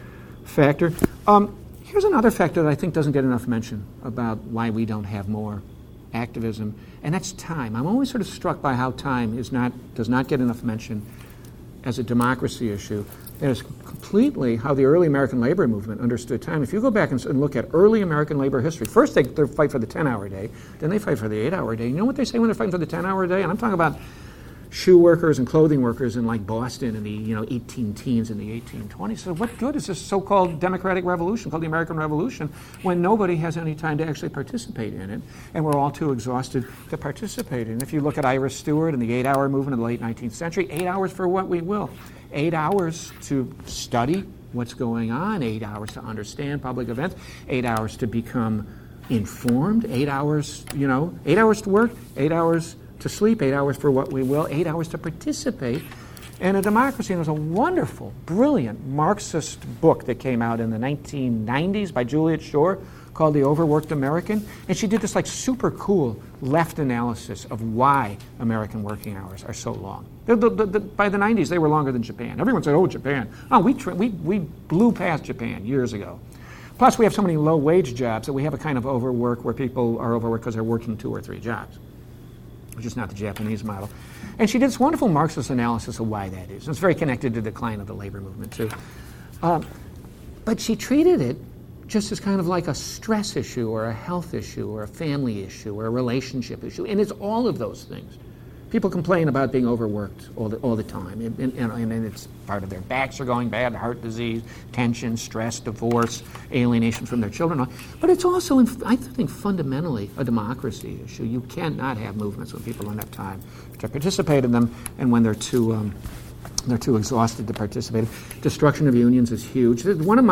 factor. Here's another factor that I think doesn't get enough mention about why we don't have more activism, and that's time. I'm always sort of struck by how time does not get enough mention as a democracy issue. There's completely how the early American labor movement understood time. If you go back and look at early American labor history, first they fight for the 10-hour day, then they fight for the 8-hour day. You know what they say when they're fighting for the 10-hour day? And I'm talking about shoe workers and clothing workers in like Boston in the 18 teens in the 1820s. So what good is this so-called democratic revolution called the American Revolution when nobody has any time to actually participate in it, and we're all too exhausted to participate in it? If you look at Iris Stewart and the 8-hour movement of the late 19th century, 8 hours for what we will. 8 hours to study what's going on, 8 hours to understand public events, 8 hours to become informed, 8 hours, 8 hours to work, 8 hours to sleep, 8 hours for what we will, 8 hours to participate in a democracy. And there's a wonderful, brilliant Marxist book that came out in the 1990s by Juliet Schor called The Overworked American. And she did this like super cool left analysis of why American working hours are so long. By the 90s, they were longer than Japan. Everyone said, oh, Japan. Oh, we blew past Japan years ago. Plus, we have so many low-wage jobs that we have a kind of overwork where people are overworked because they're working 2 or 3 jobs, which is not the Japanese model. And she did this wonderful Marxist analysis of why that is. And it's very connected to the decline of the labor movement, too. But she treated it just as kind of like a stress issue or a health issue or a family issue or a relationship issue. And it's all of those things. People complain about being overworked all the time, and it's part of their backs are going bad, heart disease, tension, stress, divorce, alienation from their children. But it's also, I think, fundamentally a democracy issue. You cannot have movements when people don't have time to participate in them, and when they're too exhausted to participate. Destruction of unions is huge.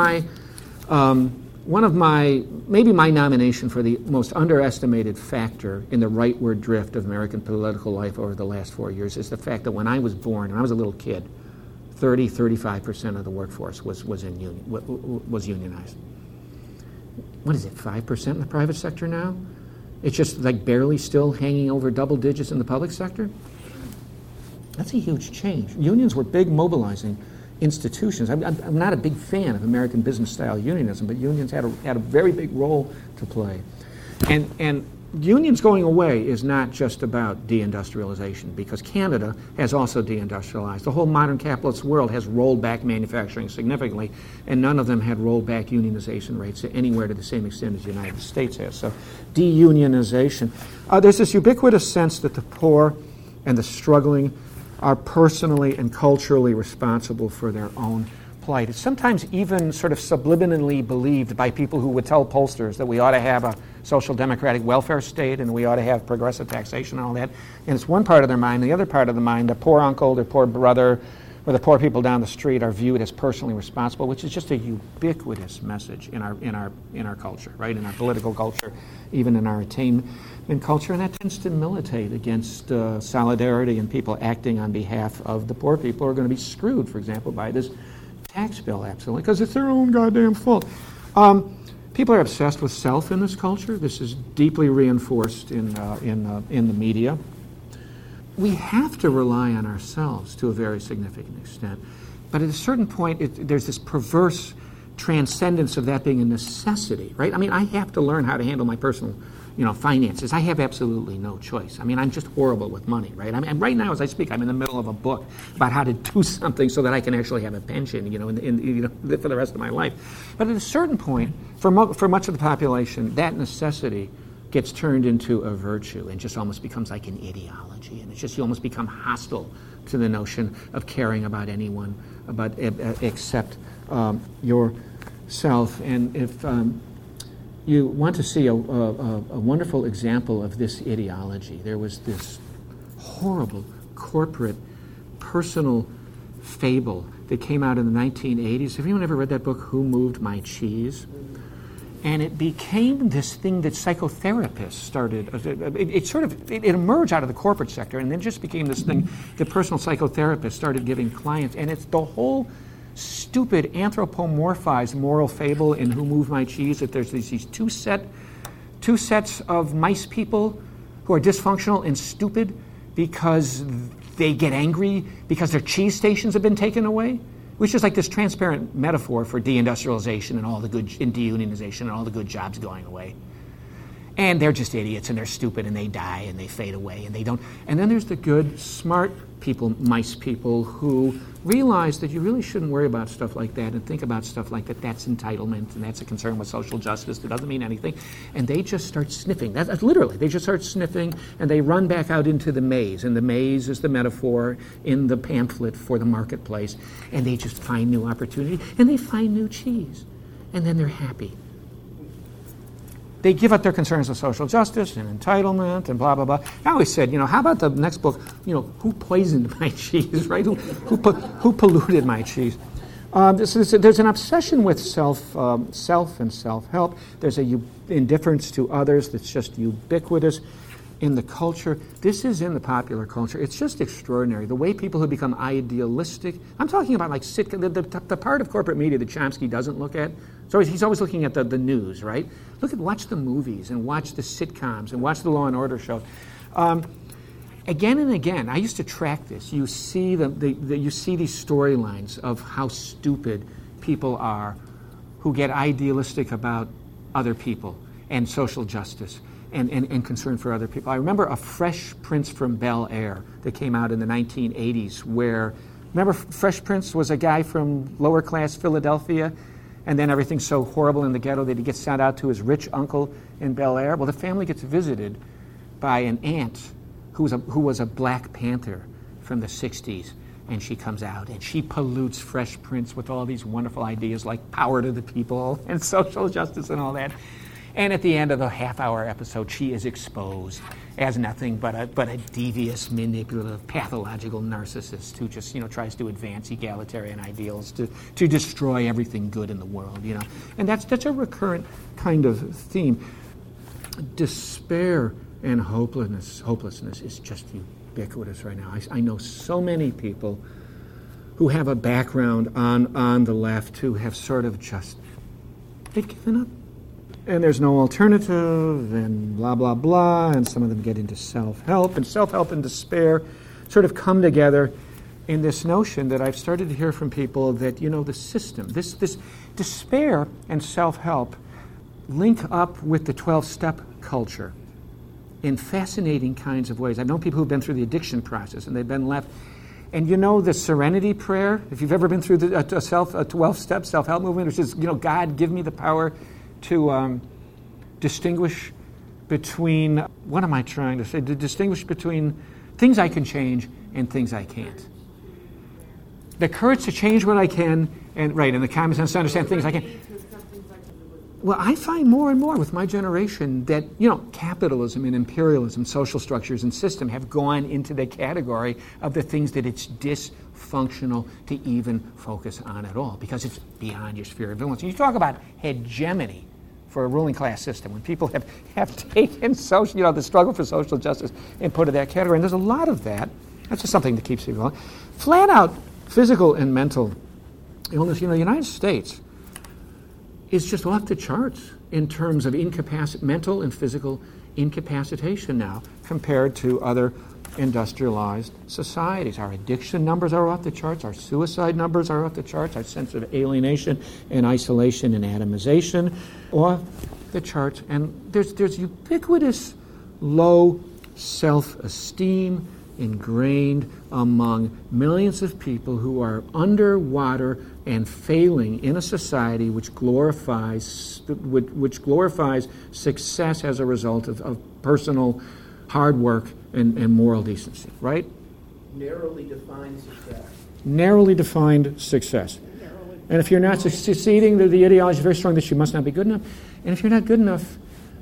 Maybe my nomination for the most underestimated factor in the rightward drift of American political life over the last 4 years is the fact that when I was born, when I was a little kid, 35% of the workforce was unionized. What is it, 5% in the private sector now? It's just like barely still hanging over double digits in the public sector? That's a huge change. Unions were big mobilizing institutions. I'm not a big fan of American business-style unionism, but unions had a very big role to play. And unions going away is not just about deindustrialization, because Canada has also deindustrialized. The whole modern capitalist world has rolled back manufacturing significantly, and none of them had rolled back unionization rates anywhere to the same extent as the United States has. So deunionization. There's this ubiquitous sense that the poor and the struggling are personally and culturally responsible for their own plight. It's sometimes even sort of subliminally believed by people who would tell pollsters that we ought to have a social democratic welfare state and we ought to have progressive taxation and all that. And it's one part of their mind. The other part of the mind, the poor uncle, their poor brother, or the poor people down the street are viewed as personally responsible, which is just a ubiquitous message in our culture, right? In our political culture, even in our attainment culture, and that tends to militate against solidarity and people acting on behalf of the poor people who are going to be screwed, for example, by this tax bill, absolutely, because it's their own goddamn fault. People are obsessed with self in this culture. This is deeply reinforced in the media. We have to rely on ourselves to a very significant extent, but at a certain point, there's this perverse transcendence of that being a necessity, right? I mean, I have to learn how to handle my personal finances. I have absolutely no choice. I mean, I'm just horrible with money, right? I mean, right now as I speak, I'm in the middle of a book about how to do something so that I can actually have a pension, for the rest of my life. But at a certain point, for much of the population, that necessity gets turned into a virtue and just almost becomes like an ideology, and you almost become hostile to the notion of caring about anyone, except yourself. And if you want to see a wonderful example of this ideology, there was this horrible corporate personal fable that came out in the 1980s. Have anyone ever read that book, Who Moved My Cheese? And it became this thing that psychotherapists started. It emerged out of the corporate sector, and then just became this thing that personal psychotherapists started giving clients. And it's the whole stupid anthropomorphized moral fable in Who Moved My Cheese, that there's these two sets of mice people who are dysfunctional and stupid because they get angry because their cheese stations have been taken away. which is like this transparent metaphor for deindustrialization and all the good, and deunionization and all the good jobs going away. And they're just idiots, and they're stupid, and they die, and they fade away, and they don't. And then there's the good, smart people, mice people, who realize that you really shouldn't worry about stuff like that and think about stuff like that. That's entitlement, and that's a concern with social justice. That doesn't mean anything. And they just start sniffing. That's literally, they just start sniffing, and they run back out into the maze. And the maze is the metaphor in the pamphlet for the marketplace. And they just find new opportunity, and they find new cheese. And then they're happy. They give up their concerns with social justice and entitlement and blah, blah, blah. I always said, how about the next book, who poisoned my cheese, right? Who polluted my cheese? There's an obsession with self and self-help. There's a indifference to others that's just ubiquitous in the culture. This is in the popular culture. It's just extraordinary. The way people have become idealistic. I'm talking about like the part of corporate media that Chomsky doesn't look at. So he's always looking at the news, right? Watch the movies and watch the sitcoms and watch the Law and Order shows. Again and again, I used to track this. You see you see these storylines of how stupid people are who get idealistic about other people and social justice and concern for other people. I remember a Fresh Prince from Bel-Air that came out in the 1980s where, remember Fresh Prince was a guy from lower class Philadelphia, and then everything's so horrible in the ghetto that he gets sent out to his rich uncle in Bel-Air. Well, the family gets visited by an aunt who was a Black Panther from the 60s, and she comes out and she pollutes Fresh Prince with all these wonderful ideas like power to the people and social justice and all that. And at the end of the half-hour episode, she is exposed as nothing but a devious, manipulative, pathological narcissist who just tries to advance egalitarian ideals to destroy everything good in the world. And that's a recurrent kind of theme. Despair and hopelessness is just ubiquitous right now. I know so many people who have a background on the left who have sort of they've given up. And there's no alternative, and blah, blah, blah, and some of them get into self-help, and despair sort of come together in this notion that I've started to hear from people that, the system, this despair and self-help link up with the 12-step culture in fascinating kinds of ways. I've known people who've been through the addiction process, and they've been left. And the Serenity Prayer, if you've ever been through a 12-step self-help movement, which is, God, give me the power to distinguish between, what am I trying to say? To distinguish between things I can change and things I can't. The courage to change what I can, and the common sense to understand things I can. Well, I find more and more with my generation that, capitalism and imperialism, social structures and system have gone into the category of the things that it's dysfunctional to even focus on at all, because it's beyond your sphere of influence. And you talk about hegemony for a ruling class system, when people have taken the struggle for social justice and put it in that category. And there's a lot of that. That's just something that keeps people going. Flat out physical and mental illness. The United States is just off the charts in terms of mental and physical incapacitation now compared to other industrialized societies. Our addiction numbers are off the charts. Our suicide numbers are off the charts. Our sense of alienation and isolation and atomization off the charts. And there's ubiquitous low self-esteem ingrained among millions of people who are underwater and failing in a society which glorifies success as a result of personal hard work and moral decency, right? Narrowly defined success. Narrowly defined success. And if you're not succeeding, the ideology is very strong that you must not be good enough. And if you're not good enough,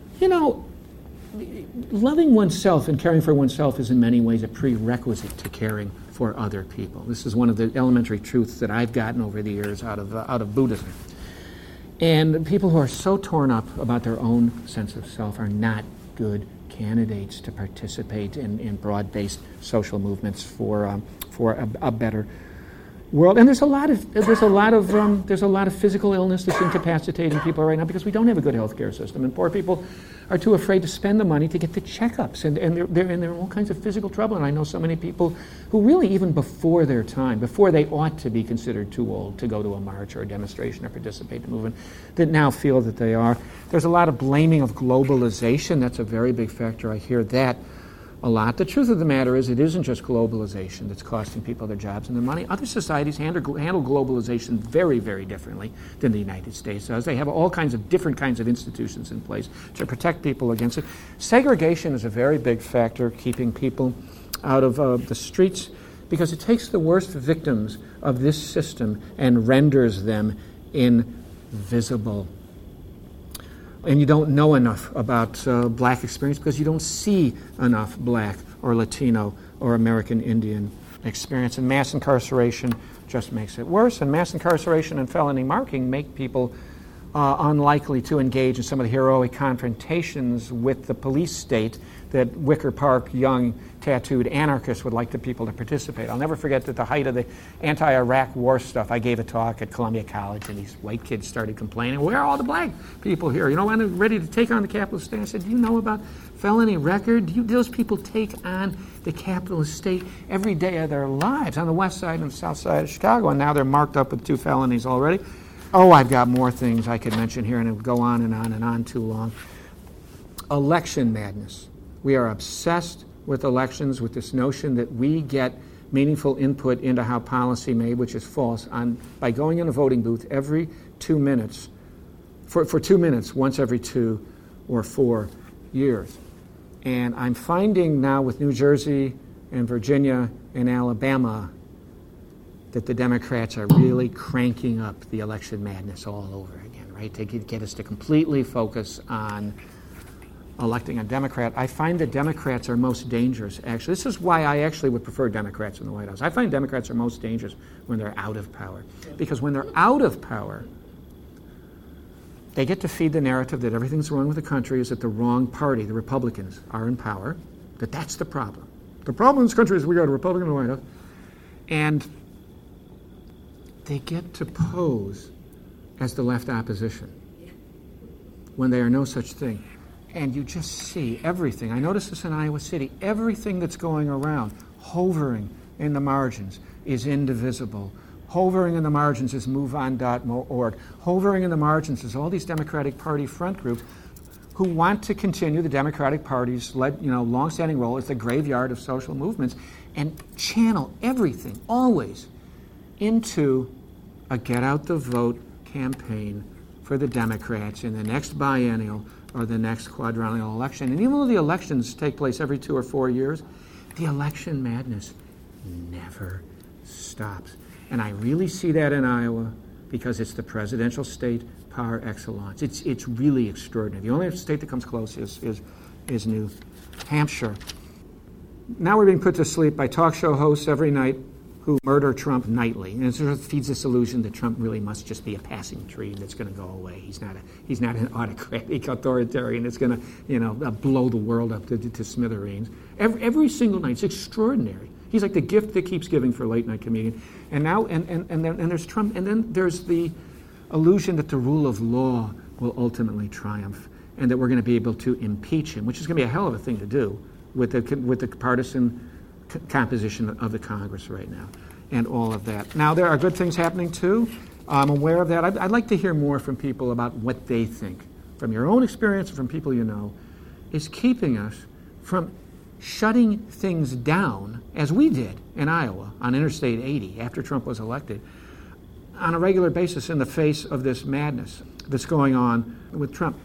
loving oneself and caring for oneself is in many ways a prerequisite to caring for other people. This is one of the elementary truths that I've gotten over the years out of Buddhism. And people who are so torn up about their own sense of self are not good candidates to participate in broad-based social movements for a better world. And there's a lot of physical illness that's incapacitating people right now because we don't have a good healthcare system, and poor people are too afraid to spend the money to get the checkups, and they're in all kinds of physical trouble. And I know so many people who really, even before their time, before they ought to be considered too old to go to a march or a demonstration or participate in a movement, that now feel that they are. There's a lot of blaming of globalization. That's a very big factor. I hear that a lot. The truth of the matter is it isn't just globalization that's costing people their jobs and their money. Other societies handle globalization very, very differently than the United States does. They have all kinds of different kinds of institutions in place to protect people against it. Segregation is a very big factor keeping people out of the streets because it takes the worst victims of this system and renders them invisible. And you don't know enough about black experience because you don't see enough black or Latino or American Indian experience. And mass incarceration just makes it worse. And mass incarceration and felony marking make people unlikely to engage in some of the heroic confrontations with the police state that Wicker Park young tattooed anarchists would like the people to participate. I'll never forget at the height of the anti-Iraq war stuff, I gave a talk at Columbia College, and these white kids started complaining, where are all the black people here? You know, when they're ready to take on the capitalist state, I said, do you know about felony record? Those people take on the capitalist state every day of their lives on the west side and the south side of Chicago, and now they're marked up with 2 felonies already. Oh, I've got more things I could mention here, and it would go on and on and on too long. Election madness. We are obsessed with elections, with this notion that we get meaningful input into how policy made, which is false, by going in a voting booth every 2 minutes, for 2 minutes, once every 2 or 4 years. And I'm finding now with New Jersey and Virginia and Alabama that the Democrats are really cranking up the election madness all over again, right? To get us to completely focus on electing a Democrat. I find that Democrats are most dangerous, actually. This is why I actually would prefer Democrats in the White House. I find Democrats are most dangerous when they're out of power. Because when they're out of power, they get to feed the narrative that everything's wrong with the country is that the wrong party, the Republicans, are in power, that that's the problem. The problem in this country is we got a Republican in the White House. And they get to pose as the left opposition when they are no such thing. And you just see everything. I noticed this in Iowa City. Everything that's going around, hovering in the margins, is indivisible. Hovering in the margins is MoveOn.org. Hovering in the margins is all these Democratic Party front groups who want to continue the Democratic Party's long-standing role as the graveyard of social movements and channel everything, always, into a get-out-the-vote campaign for the Democrats in the next biennial or the next quadrennial election. And even though the elections take place every 2 or 4 years, the election madness never stops. And I really see that in Iowa because it's the presidential state par excellence. It's really extraordinary. The only state that comes close is New Hampshire. Now we're being put to sleep by talk show hosts every night who murder Trump nightly. And it sort of feeds this illusion that Trump really must just be a passing tree that's going to go away. He's not an autocratic authoritarian that's going to blow the world up to smithereens. Every single night, it's extraordinary. He's like the gift that keeps giving for a late night comedian. And now and there's Trump, and then there's the illusion that the rule of law will ultimately triumph, and that we're going to be able to impeach him, which is going to be a hell of a thing to do with the partisan composition of the Congress right now, and all of that. Now, there are good things happening, too. I'm aware of that. I'd like to hear more from people about what they think, from your own experience and from people you know, is keeping us from shutting things down, as we did in Iowa on Interstate 80 after Trump was elected, on a regular basis in the face of this madness that's going on with Trump.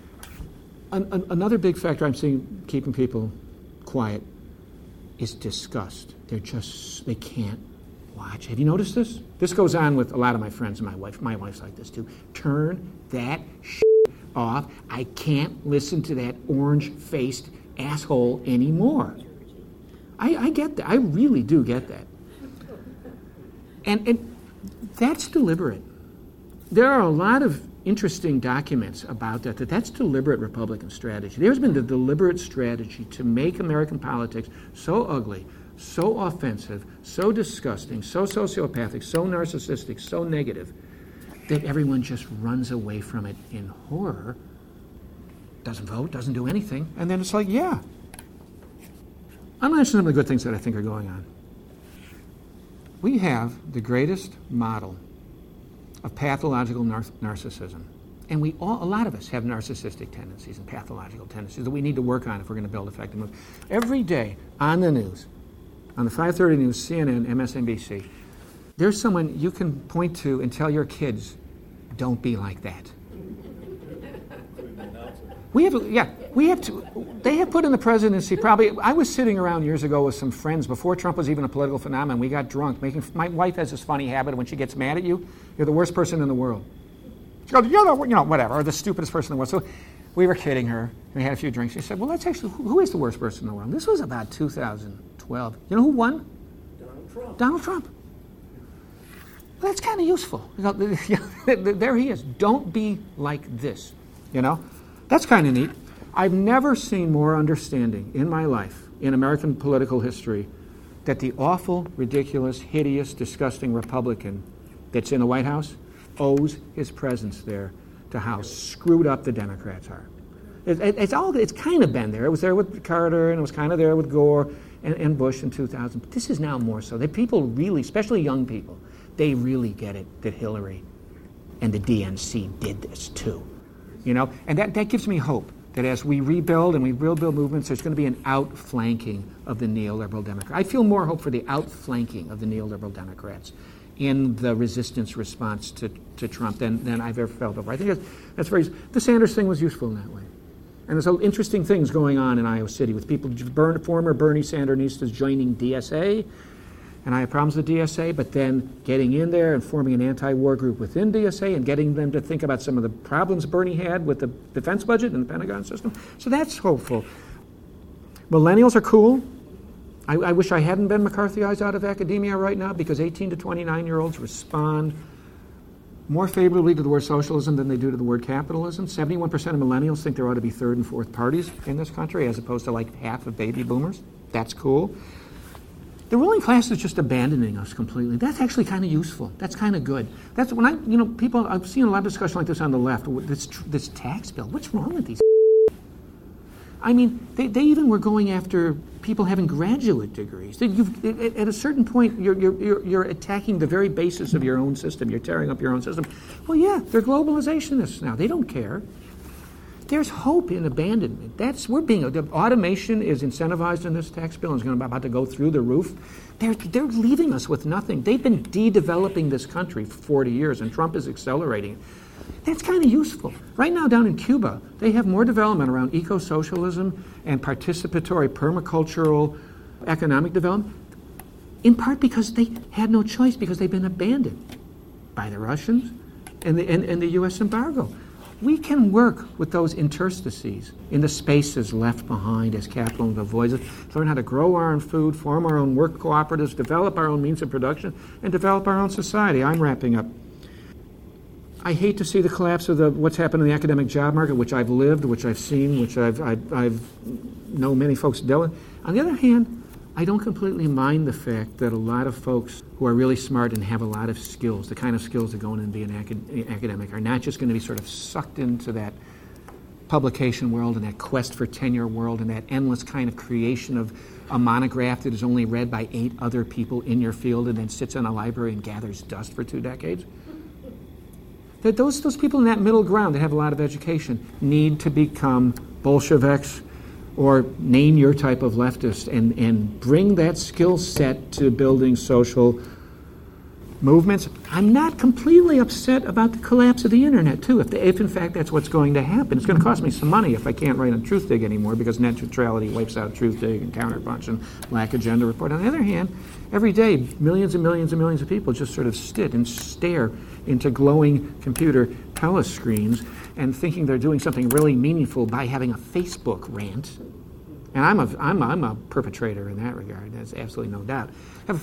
Another big factor I'm seeing keeping people quiet is disgust. They can't watch. Have you noticed this? This goes on with a lot of my friends and my wife. My wife's like this too. Turn that shit off. I can't listen to that orange-faced asshole anymore. I get that. I really do get that. And that's deliberate. There are a lot of interesting documents about that's deliberate Republican strategy. There's been the deliberate strategy to make American politics so ugly, so offensive, so disgusting, so sociopathic, so narcissistic, so negative, that everyone just runs away from it in horror, doesn't vote, doesn't do anything, and then it's like, yeah. I'm going to mention some of the good things that I think are going on. We have the greatest model of pathological narcissism. And a lot of us have narcissistic tendencies and pathological tendencies that we need to work on if we're going to build effective movement. Every day on the news, on the 5:30 news, CNN, MSNBC, there's someone you can point to and tell your kids, don't be like that. They have put in the presidency probably. I was sitting around years ago with some friends before Trump was even a political phenomenon. We got drunk. My wife has this funny habit when she gets mad at you, you're the worst person in the world. She goes, whatever, or the stupidest person in the world. So we were kidding her. We had a few drinks. She said, well, that's actually, who is the worst person in the world? This was about 2012. You know who won? Donald Trump. Donald Trump. Well, that's kind of useful. There he is. Don't be like this. That's kind of neat. I've never seen more understanding in my life, in American political history, that the awful, ridiculous, hideous, disgusting Republican that's in the White House owes his presence there to how screwed up the Democrats are. It's kind of been there. It was there with Carter, and it was kind of there with Gore and Bush in 2000. But this is now more so. That people really, especially young people, they really get it that Hillary and the DNC did this too. And that gives me hope that as we rebuild and we rebuild movements, there's going to be an outflanking of the neoliberal Democrats. I feel more hope for the outflanking of the neoliberal Democrats in the resistance response to Trump than I've ever felt before. I think that's very. The Sanders thing was useful in that way. And there's interesting things going on in Iowa City with people, former Bernie Sandernistas joining DSA, and I have problems with DSA, but then getting in there and forming an anti-war group within DSA and getting them to think about some of the problems Bernie had with the defense budget and the Pentagon system. So that's hopeful. Millennials are cool. I wish I hadn't been McCarthyized out of academia right now, because 18 to 29-year-olds respond more favorably to the word socialism than they do to the word capitalism. 71% of millennials think there ought to be third and fourth parties in this country, as opposed to like half of baby boomers. That's cool. The ruling class is just abandoning us completely. That's actually kind of useful. That's kind of good. That's when I've seen a lot of discussion like this on the left. This tax bill. What's wrong with these? I mean, they even were going after people having graduate degrees. At a certain point, you're attacking the very basis of your own system. You're tearing up your own system. Well, yeah, they're globalizationists now. They don't care. There's hope in abandonment. Automation is incentivized in this tax bill and is about to go through the roof. They're leaving us with nothing. They've been de-developing this country for 40 years, and Trump is accelerating it. That's kind of useful. Right now down in Cuba, they have more development around eco-socialism and participatory permacultural economic development, in part because they had no choice, because they've been abandoned by the Russians and the U.S. embargo. We can work with those interstices in the spaces left behind as capital avoids it, learn how to grow our own food, form our own work cooperatives, develop our own means of production, and develop our own society. I'm wrapping up. I hate to see the collapse of what's happened in the academic job market, which I've lived, which I've seen, which I've know many folks dealt with. On the other hand, I don't completely mind the fact that a lot of folks who are really smart and have a lot of skills, the kind of skills that go in and be an academic, are not just going to be sort of sucked into that publication world and that quest for tenure world and that endless kind of creation of a monograph that is only read by 8 other people in your field and then sits in a library and gathers dust for 2 decades. That those people in that middle ground that have a lot of education need to become Bolsheviks, or name your type of leftist, and bring that skill set to building social movements. I'm not completely upset about the collapse of the internet, too, if in fact that's what's going to happen. It's going to cost me some money if I can't write on Truthdig anymore, because net neutrality wipes out Truthdig and Counterpunch and Black Agenda Report. On the other hand, every day, millions and millions and millions of people just sort of sit and stare into glowing computer telescreens and thinking they're doing something really meaningful by having a Facebook rant. And I'm a perpetrator in that regard. There's absolutely no doubt.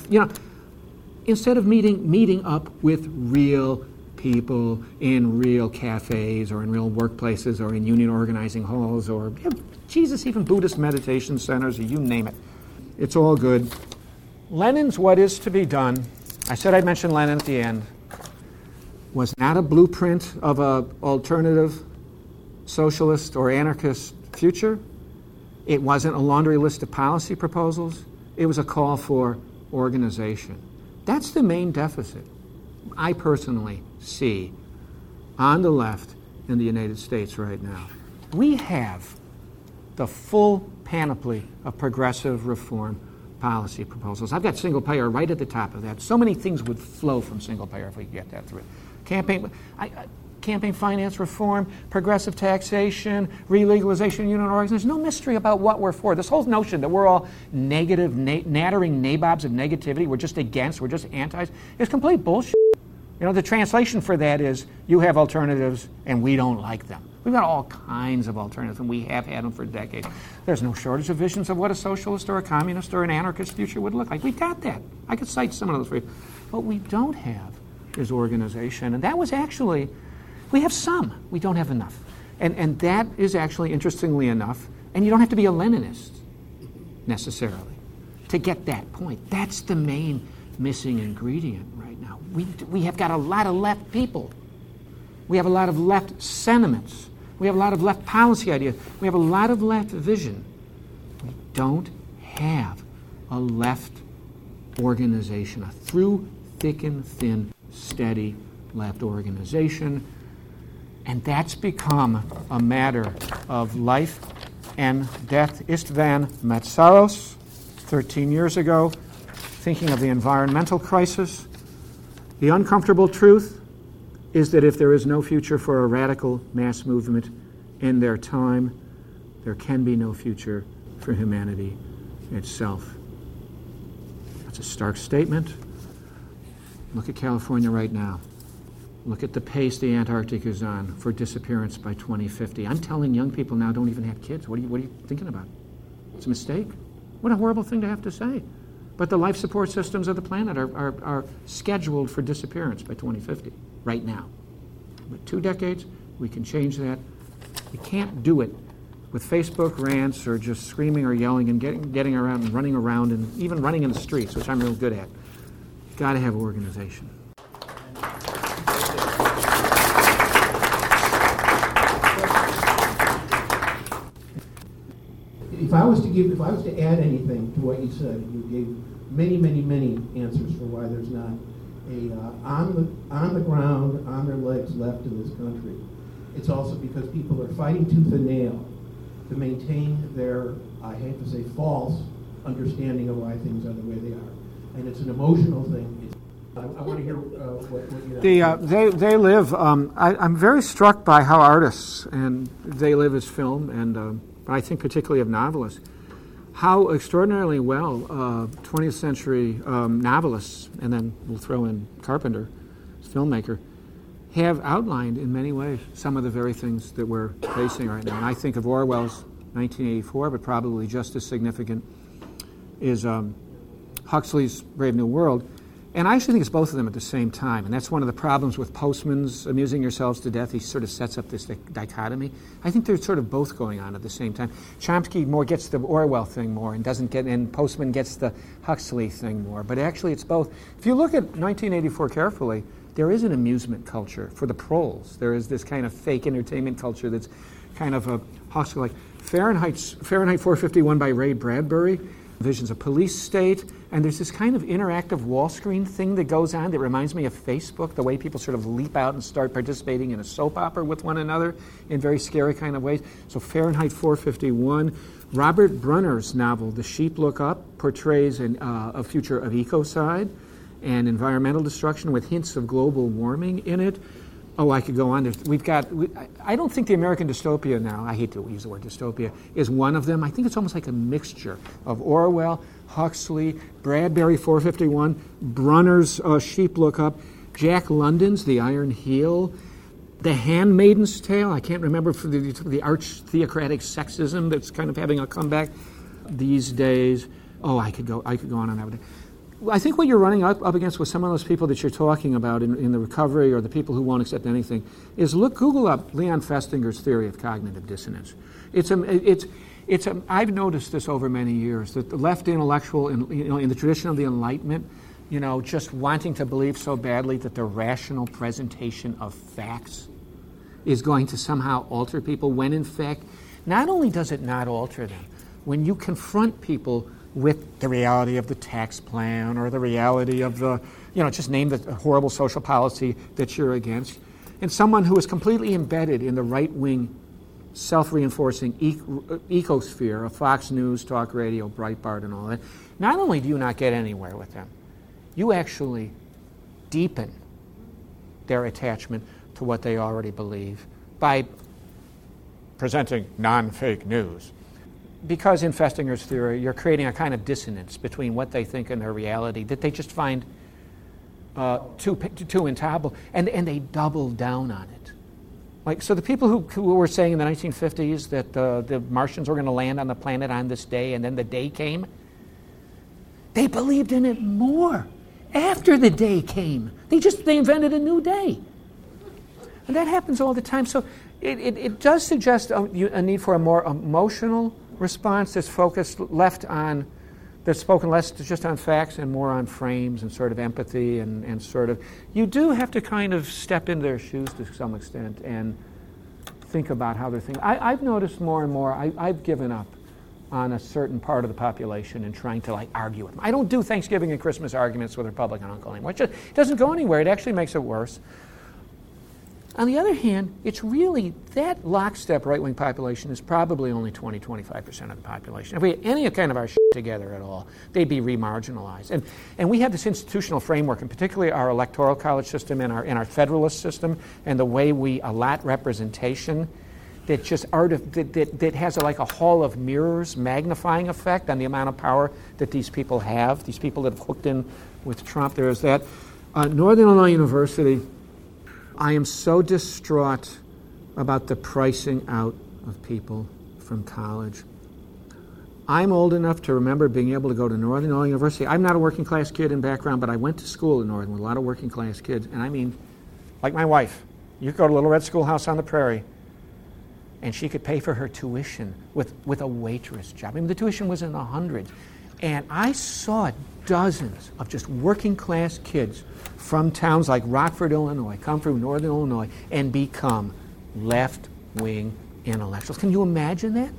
Instead of meeting up with real people in real cafes or in real workplaces or in union organizing halls or, Jesus, even Buddhist meditation centers, or you name it. It's all good. Lenin's What Is to Be Done, I said I'd mention Lenin at the end, was not a blueprint of an alternative socialist or anarchist future. It wasn't a laundry list of policy proposals. It was a call for organization. That's the main deficit I personally see on the left in the United States right now. We have the full panoply of progressive reform policy proposals. I've got single payer right at the top of that. So many things would flow from single payer if we could get that through. Campaign finance reform, progressive taxation, relegalization of union organization. There's no mystery about what we're for. This whole notion that we're all negative, nattering nabobs of negativity, we're just against, we're just antis, is complete bullshit. You know, the translation for that is you have alternatives and we don't like them. We've got all kinds of alternatives, and we have had them for decades. There's no shortage of visions of what a socialist or a communist or an anarchist future would look like. We've got that. I could cite some of those for you. What we don't have is organization, and that was actually, we have some. We don't have enough. And that is actually, interestingly enough, and you don't have to be a Leninist necessarily to get that point. That's the main missing ingredient right now. We have got a lot of left people. We have a lot of left sentiments. We have a lot of left policy ideas. We have a lot of left vision. We don't have a left organization, a through thick and thin, steady left organization. And that's become a matter of life and death. Istvan Metsaros, 13 years ago, thinking of the environmental crisis. The uncomfortable truth is that if there is no future for a radical mass movement in their time, there can be no future for humanity itself. That's a stark statement. Look at California right now. Look at the pace the Antarctic is on for disappearance by 2050. I'm telling young people now, don't even have kids. What are you thinking about? It's a mistake. What a horrible thing to have to say. But the life support systems of the planet are scheduled for disappearance by 2050, right now. With 2 decades, we can change that. We can't do it with Facebook rants or just screaming or yelling and getting around and running around and even running in the streets, which I'm real good at. You've got to have organization. If I was to add anything to what you said, you gave many answers for why there's not a on the ground, on their legs left in this country. It's also because people are fighting tooth and nail to maintain their, I hate to say, false understanding of why things are the way they are. And it's an emotional thing. I want to hear what you have. They live, I'm very struck by how artists, and they live as film, and but I think particularly of novelists, how extraordinarily well 20th century novelists, and then we'll throw in Carpenter, filmmaker, have outlined in many ways some of the very things that we're facing right now. And I think of Orwell's 1984, but probably just as significant is Huxley's Brave New World. And I actually think it's both of them at the same time. And that's one of the problems with Postman's Amusing Yourselves to Death. He sort of sets up this dichotomy. I think they're sort of both going on at the same time. Chomsky more gets the Orwell thing more and Postman gets the Huxley thing more. But actually it's both. If you look at 1984 carefully, there is an amusement culture for the proles. There is this kind of fake entertainment culture that's kind of a Huxley-like. Fahrenheit 451 by Ray Bradbury, visions of police state, and there's this kind of interactive wall screen thing that goes on that reminds me of Facebook, the way people sort of leap out and start participating in a soap opera with one another in very scary kind of ways. So Fahrenheit 451. Robert Brunner's novel, The Sheep Look Up, portrays a future of ecocide and environmental destruction with hints of global warming in it. Oh, I could go on. I don't think the American dystopia now, I hate to use the word dystopia, is one of them. I think it's almost like a mixture of Orwell, Huxley, Bradbury 451, Brunner's Sheep Look Up, Jack London's The Iron Heel, The Handmaid's Tale. I can't remember for the arch-theocratic sexism that's kind of having a comeback these days. Oh, I could go on and on. I think what you're running up against with some of those people that you're talking about in the recovery, or the people who won't accept anything, is Google up Leon Festinger's theory of cognitive dissonance. I've noticed this over many years, that the left intellectual, in the tradition of the Enlightenment, just wanting to believe so badly that the rational presentation of facts is going to somehow alter people, when in fact, not only does it not alter them, when you confront people with the reality of the tax plan or the reality of the, just name the horrible social policy that you're against, and someone who is completely embedded in the right-wing, self-reinforcing ecosphere of Fox News, Talk Radio, Breitbart, and all that, not only do you not get anywhere with them, you actually deepen their attachment to what they already believe by presenting non-fake news. Because in Festinger's theory, you're creating a kind of dissonance between what they think and their reality that they just find too intolerable, and they double down on it. So the people who were saying in the 1950s that the Martians were going to land on the planet on this day, and then the day came, they believed in it more after the day came. They invented a new day. And that happens all the time. So it does suggest a need for a more emotional response that's spoken less just on facts and more on frames and sort of empathy and sort of, you do have to kind of step into their shoes to some extent and think about how they're thinking. I've noticed more and more, I've given up on a certain part of the population and trying to argue with them. I don't do Thanksgiving and Christmas arguments with Republican uncle anymore. It doesn't go anywhere. It actually makes it worse. On the other hand, it's really, that lockstep right-wing population is probably only 20-25% of the population. If we had any kind of our shit together at all, they'd be remarginalized. And we have this institutional framework, and particularly our electoral college system and our federalist system, and the way we allot representation, that just that has a hall of mirrors magnifying effect on the amount of power that these people have, these people that have hooked in with Trump. There is that. Northern Illinois University, I am so distraught about the pricing out of people from college. I'm old enough to remember being able to go to Northern Illinois University. I'm not a working class kid in background, but I went to school in Northern with a lot of working class kids. And I mean, like my wife, you go to Little Red Schoolhouse on the Prairie, and she could pay for her tuition with a waitress job. I mean, the tuition was in the hundreds. And I saw dozens of just working class kids from towns like Rockford, Illinois, come through Northern Illinois and become left-wing intellectuals. Can you imagine that?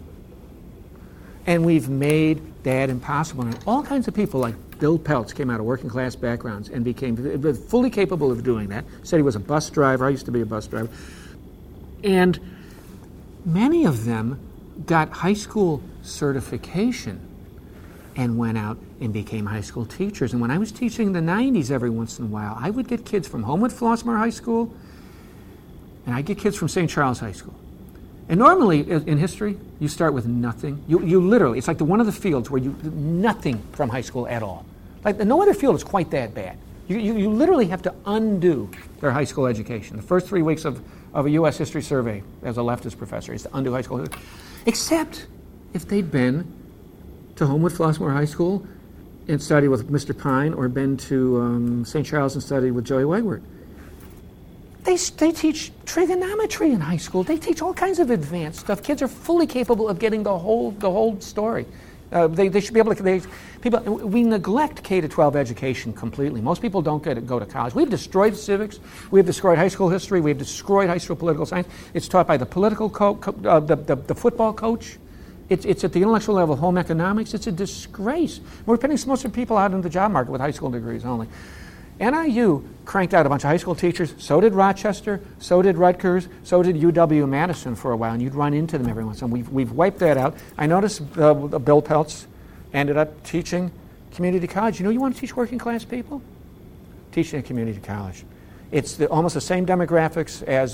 And we've made that impossible. And all kinds of people like Bill Peltz came out of working class backgrounds and became fully capable of doing that. Said he was a bus driver. I used to be a bus driver. And many of them got high school certification and went out and became high school teachers. And when I was teaching in the 90s every once in a while, I would get kids from Homewood Flossmoor High School, and I'd get kids from St. Charles High School. And normally in history, you start with nothing. You literally, it's like one of the fields where nothing from high school at all. No other field is quite that bad. You literally have to undo their high school education. The first 3 weeks of a U.S. history survey as a leftist professor is to undo high school history. Except if they'd been to Homewood Flossmoor High School and studied with Mr. Pine, or been to St. Charles and studied with Joey Wegwert. They teach trigonometry in high school. They teach all kinds of advanced stuff. Kids are fully capable of getting the whole story. They should be able to. We neglect K-12 education completely. Most people don't go to college. We've destroyed civics. We've destroyed high school history. We've destroyed high school political science. It's taught by the political the football coach. It's at the intellectual level, home economics. It's a disgrace. We're putting most of the people out into the job market with high school degrees only. NIU cranked out a bunch of high school teachers. So did Rochester. So did Rutgers. So did UW-Madison for a while. And you'd run into them every once in a while. We've wiped that out. I noticed Bill Peltz ended up teaching community college. You want to teach working class people? Teaching a community college. It's almost the same demographics as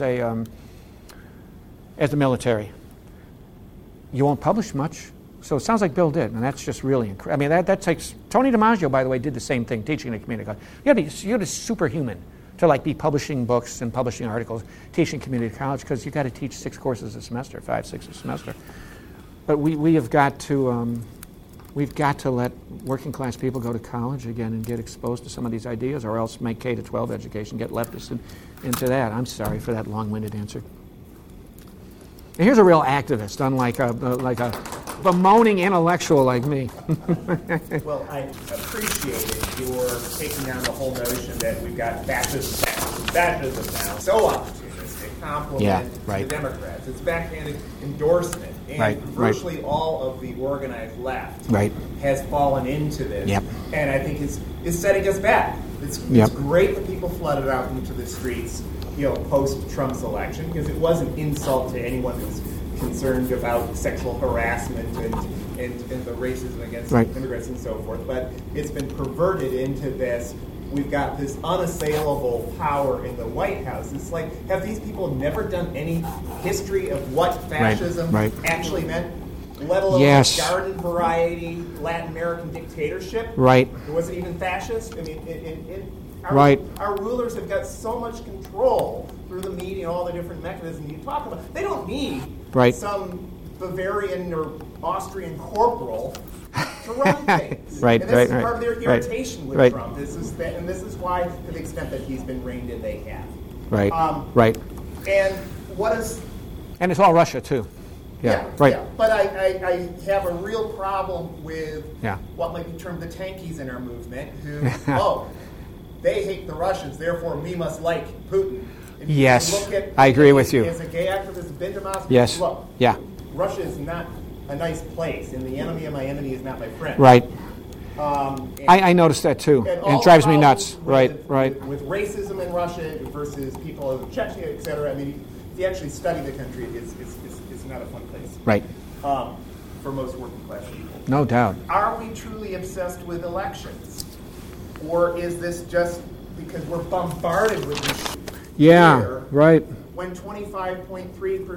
the military. You won't publish much. So it sounds like Bill did, and that's just really incredible. I mean, that takes... Tony DiMaggio, by the way, did the same thing, teaching in a community college. You got to be superhuman to be publishing books and publishing articles, teaching community college, because you got to teach 6 courses a semester, 5, 6 a semester. But we have got to we've got to let working class people go to college again and get exposed to some of these ideas, or else make K to 12 education, get leftists into that. I'm sorry for that long-winded answer. And here's a real activist, unlike a bemoaning intellectual like me. Well, I appreciated your taking down the whole notion that we've got fascism now. So opportunistic, compliment the Democrats. It's backhanded endorsement. And virtually all of the organized left has fallen into this. Yep. And I think it's setting us back. It's great that people flooded out into the streets, post Trump's election, because it was an insult to anyone who's concerned about sexual harassment and the racism against immigrants and so forth. But it's been perverted into this. We've got this unassailable power in the White House. It's like, have these people never done any history of what fascism actually meant? Let alone garden variety Latin American dictatorship? Right. Was it even fascist? I mean, our rulers have got so much control through the media and all the different mechanisms you talk about. They don't need some Bavarian or Austrian corporal to run things. And this is part of their irritation with Trump. This is why, to the extent that he's been reined in, they have. And what is... And it's all Russia, too. But I have a real problem with what might be termed the tankies in our movement, who, they hate the Russians, therefore we must like Putin. Yes, I agree with you. As a gay activist who's been to Moscow, look, Russia is not a nice place, and the enemy of my enemy is not my friend. I noticed that too, and it drives me nuts. With racism in Russia versus people of Chechnya, et cetera. I mean, if you actually study the country, it's not a fun place. For most working class people. No doubt. Are we truly obsessed with elections? Or is this just because we're bombarded with this when 25.3%,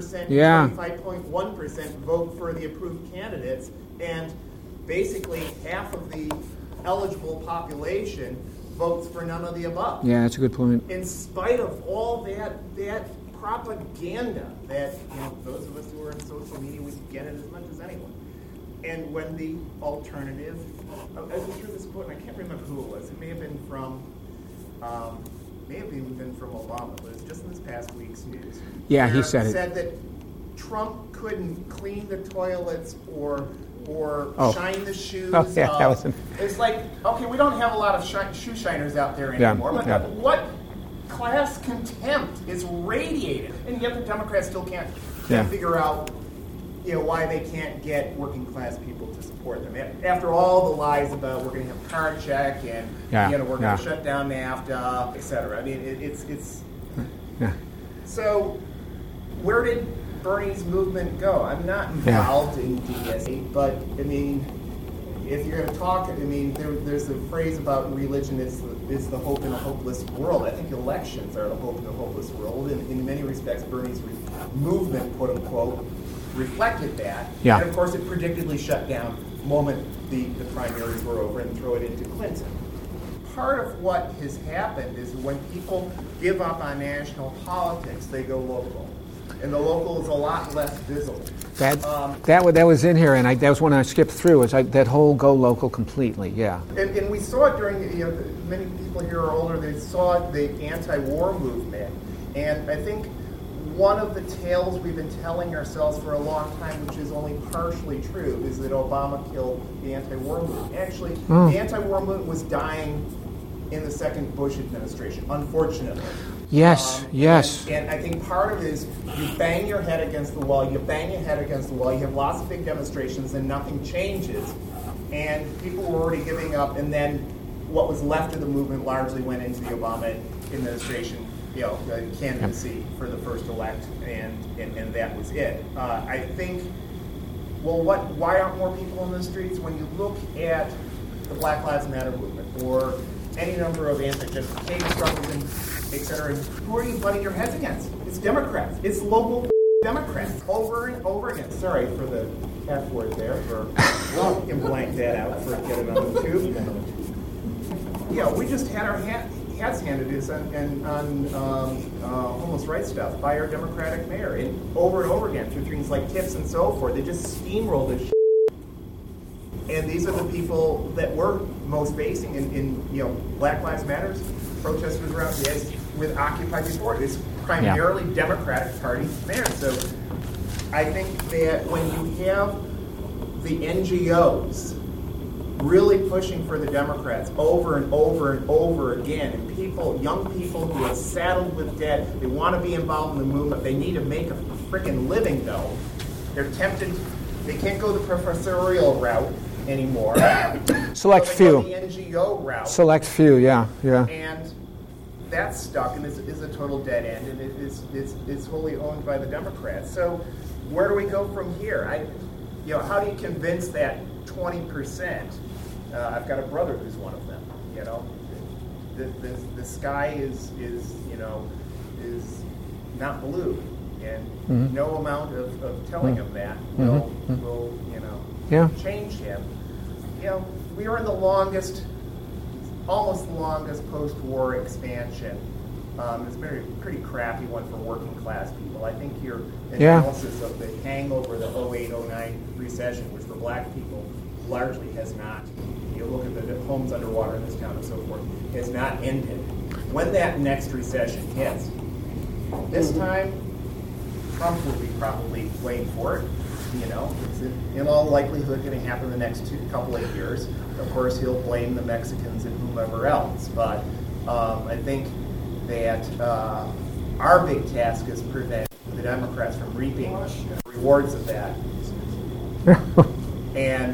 25.1% vote for the approved candidates, and basically half of the eligible population votes for none of the above. Yeah, that's a good point. In spite of all that propaganda that those of us who are in social media, we get it as much as anyone. And when the alternative, I was through this quote, and I can't remember who it was. It may have been from Obama, but it was just in this past week's news. Yeah, he said it. Said that Trump couldn't clean the toilets or shine the shoes. It's like, okay, we don't have a lot of shoe shiners out there anymore. But what class contempt is radiated, and yet the Democrats still can't figure out why they can't get working class people to support them. After all the lies about we're going to have card check and we're going to shut down NAFTA, et cetera. I mean, it's So where did Bernie's movement go? I'm not involved in DSA, but I mean, if you're going to talk, I mean, there's a phrase about religion is the hope in a hopeless world. I think elections are the hope in a hopeless world. And in many respects, Bernie's movement, quote unquote, reflected that. And of course, it predictably shut down the moment the primaries were over and throw it into Clinton. Part of what has happened is when people give up on national politics, they go local. And the local is a lot less visible. That was in here, and that was one I skipped through. Is that whole go local completely? And we saw it during many people here are older. They saw the anti-war movement, and I think one of the tales we've been telling ourselves for a long time, which is only partially true, is that Obama killed the anti-war movement. Actually, the anti-war movement was dying in the second Bush administration, unfortunately. Yes. And I think part of it is you bang your head against the wall, you have lots of big demonstrations, and nothing changes. And people were already giving up, and then what was left of the movement largely went into the Obama administration, the candidacy for the first elect, and that was it. I think, why aren't more people in the streets? When you look at the Black Lives Matter movement, or any number of anti-gentrification struggles, et cetera, who are you butting your heads against? It's Democrats. It's local Democrats. Over and over again. Sorry for the F word there. You can blank that out for get it on the tube. We just had our hats handed us on homeless rights stuff by our Democratic mayor, and over again through things like tips and so forth. They just steamrolled this And these are the people that we're most facing in Black Lives Matters protesters around with Occupy before. It's primarily Democratic Party man. So I think that when you have the NGOs really pushing for the Democrats over and over and over again, and young people who are saddled with debt, they want to be involved in the movement, they need to make a freaking living though. They're tempted, they can't go the professorial route anymore. Select so they few. go the NGO route. Select few, yeah. And that's stuck and is a total dead end, and it's wholly owned by the Democrats. So where do we go from here? How do you convince that 20%? I've got a brother who's one of them. The sky is not blue, and no amount of telling him that will change him. We are in the almost the longest post-war expansion. It's been a pretty crappy one for working class people. I think your analysis of the hangover, the 08-09 recession, which for black people largely has not, you look at the homes underwater in this town and so forth, has not ended. When that next recession hits, this time, Trump will be probably waiting for it. It's in all likelihood going to happen in the next couple of years. Of course, he'll blame the Mexicans and whomever else. But I think that our big task is prevent the Democrats from reaping the rewards of that. And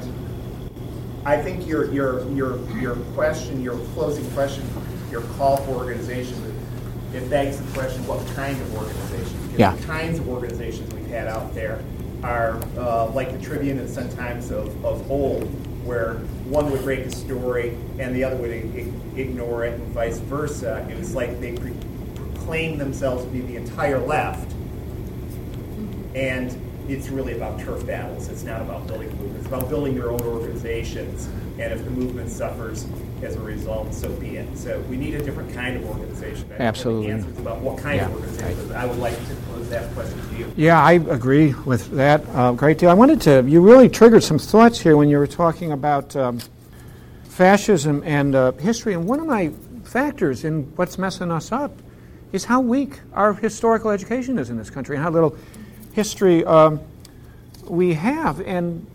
I think your question, your closing question, your call for organization, it begs the question: what kind of organization? Because the kinds of organizations we've had out there are like the Tribune and Sun-Times of old, where one would break a story and the other would ignore it, and vice versa. It was like they proclaimed themselves to be the entire left, and it's really about turf battles. It's not about building movements. It's about building your own organizations, and if the movement suffers as a result, so be it. So we need a different kind of organization. Absolutely. The answer is about what kind of organization. I would like to pose that question to you. Yeah, I agree with that a great deal. You really triggered some thoughts here when you were talking about fascism and history. And one of my factors in what's messing us up is how weak our historical education is in this country and how little history we have. And,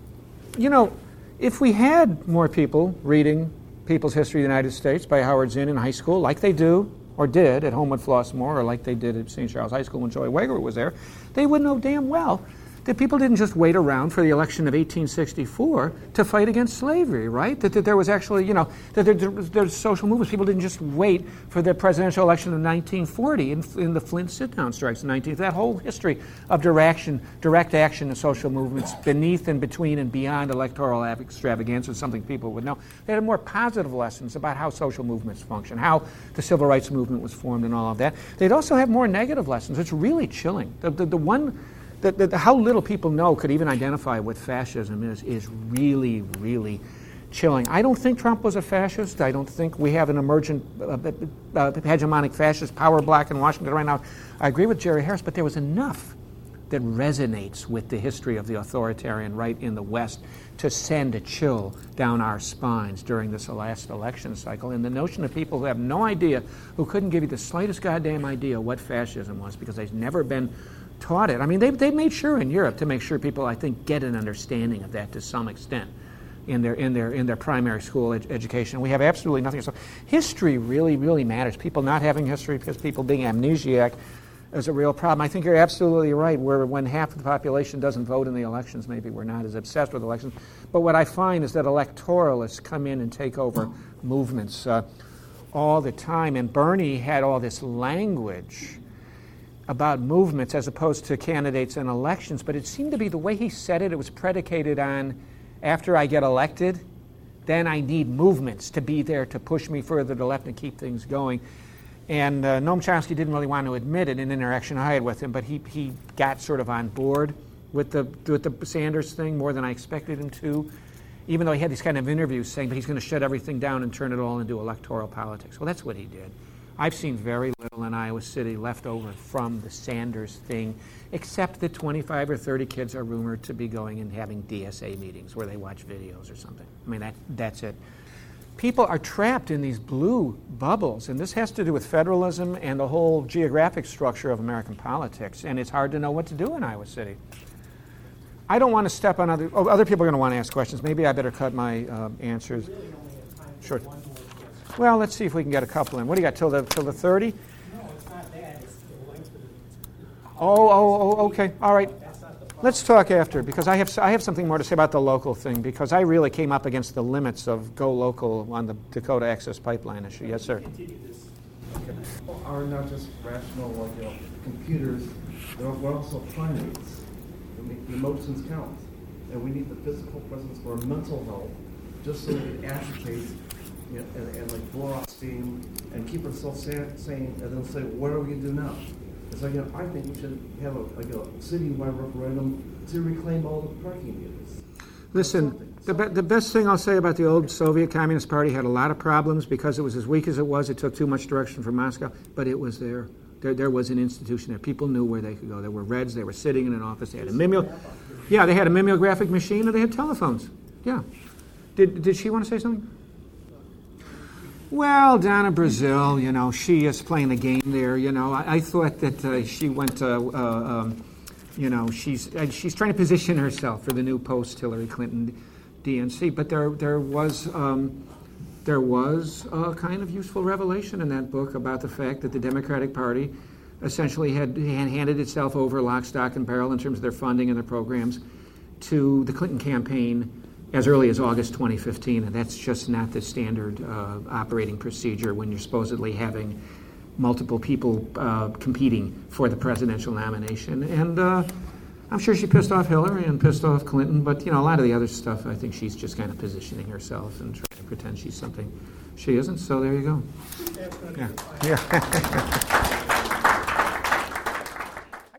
if we had more people reading People's History of the United States by Howard Zinn in high school, like they do, or did at Homewood Flossmoor, or like they did at St. Charles High School when Joey Wager was there, they would know damn well that people didn't just wait around for the election of 1864 to fight against slavery, right? That there was actually, that there's social movements. People didn't just wait for the presidential election of 1940 in the Flint sit-down strikes in 19th. That whole history of direct action and social movements beneath and between and beyond electoral extravaganza is something people would know. They had more positive lessons about how social movements function, how the civil rights movement was formed and all of that. They'd also have more negative lessons. It's really chilling. How little people know could even identify what fascism is really, really chilling. I don't think Trump was a fascist. I don't think we have an emergent hegemonic fascist power block in Washington right now. I agree with Jerry Harris, but there was enough that resonates with the history of the authoritarian right in the West to send a chill down our spines during this last election cycle. And the notion of people who have no idea, who couldn't give you the slightest goddamn idea what fascism was because they've never been taught it. I mean, they made sure in Europe to make sure people, I think, get an understanding of that to some extent in their primary school education. We have absolutely nothing. So history really, really matters. People not having history because people being amnesiac is a real problem. I think you're absolutely right. When half of the population doesn't vote in the elections, maybe we're not as obsessed with elections. But what I find is that electoralists come in and take over movements all the time. And Bernie had all this language about movements as opposed to candidates and elections, but it seemed to be the way he said it, it was predicated on, after I get elected, then I need movements to be there to push me further to the left and keep things going. And Noam Chomsky didn't really want to admit it in an interaction I had with him, but he got sort of on board with the Sanders thing more than I expected him to, even though he had these kind of interviews saying that he's going to shut everything down and turn it all into electoral politics. Well, that's what he did. I've seen very little in Iowa City left over from the Sanders thing, except that 25 or 30 kids are rumored to be going and having DSA meetings where they watch videos or something. I mean, that's it. People are trapped in these blue bubbles, and this has to do with federalism and the whole geographic structure of American politics, and it's hard to know what to do in Iowa City. I don't want to step on other people are going to want to ask questions. Maybe I better cut my answers. We really only have time for Sure. one more question. Well, let's see if we can get a couple in. What do you got, till the 30? No, it's not that, it's the length of the... Okay. All right. That's not the problem. Let's talk after, because I have something more to say about the local thing, because I really came up against the limits of go local on the Dakota Access Pipeline issue. Yes, sir. Continue this. People are not just rational, computers. We're also primates. The emotions count, and we need the physical presence for our mental health, just so we can agitate and like blow off steam and keep ourselves sane, and then say, what are we going to do now? So again, I think we should have a citywide referendum to reclaim all the parking meters. Listen, the best thing I'll say about the old Soviet Communist Party had a lot of problems because it was as weak as it was. It took too much direction from Moscow, but it was there. There was an institution there. People knew where they could go. There were Reds. They were sitting in an office. They had they had a mimeographic machine, and they had telephones. Yeah. Did she want to say something? Well, Donna Brazil, she is playing the game there. I thought that she went to, she's trying to position herself for the new post-Hillary Clinton DNC. But there was a kind of useful revelation in that book about the fact that the Democratic Party essentially had handed itself over lock, stock, and barrel in terms of their funding and their programs to the Clinton campaign as early as August 2015, and that's just not the standard operating procedure when you're supposedly having multiple people competing for the presidential nomination. And I'm sure she pissed off Hillary and pissed off Clinton, but a lot of the other stuff, I think she's just kind of positioning herself and trying to pretend she's something she isn't. So there you go. That's going to be Yeah. the final. Yeah.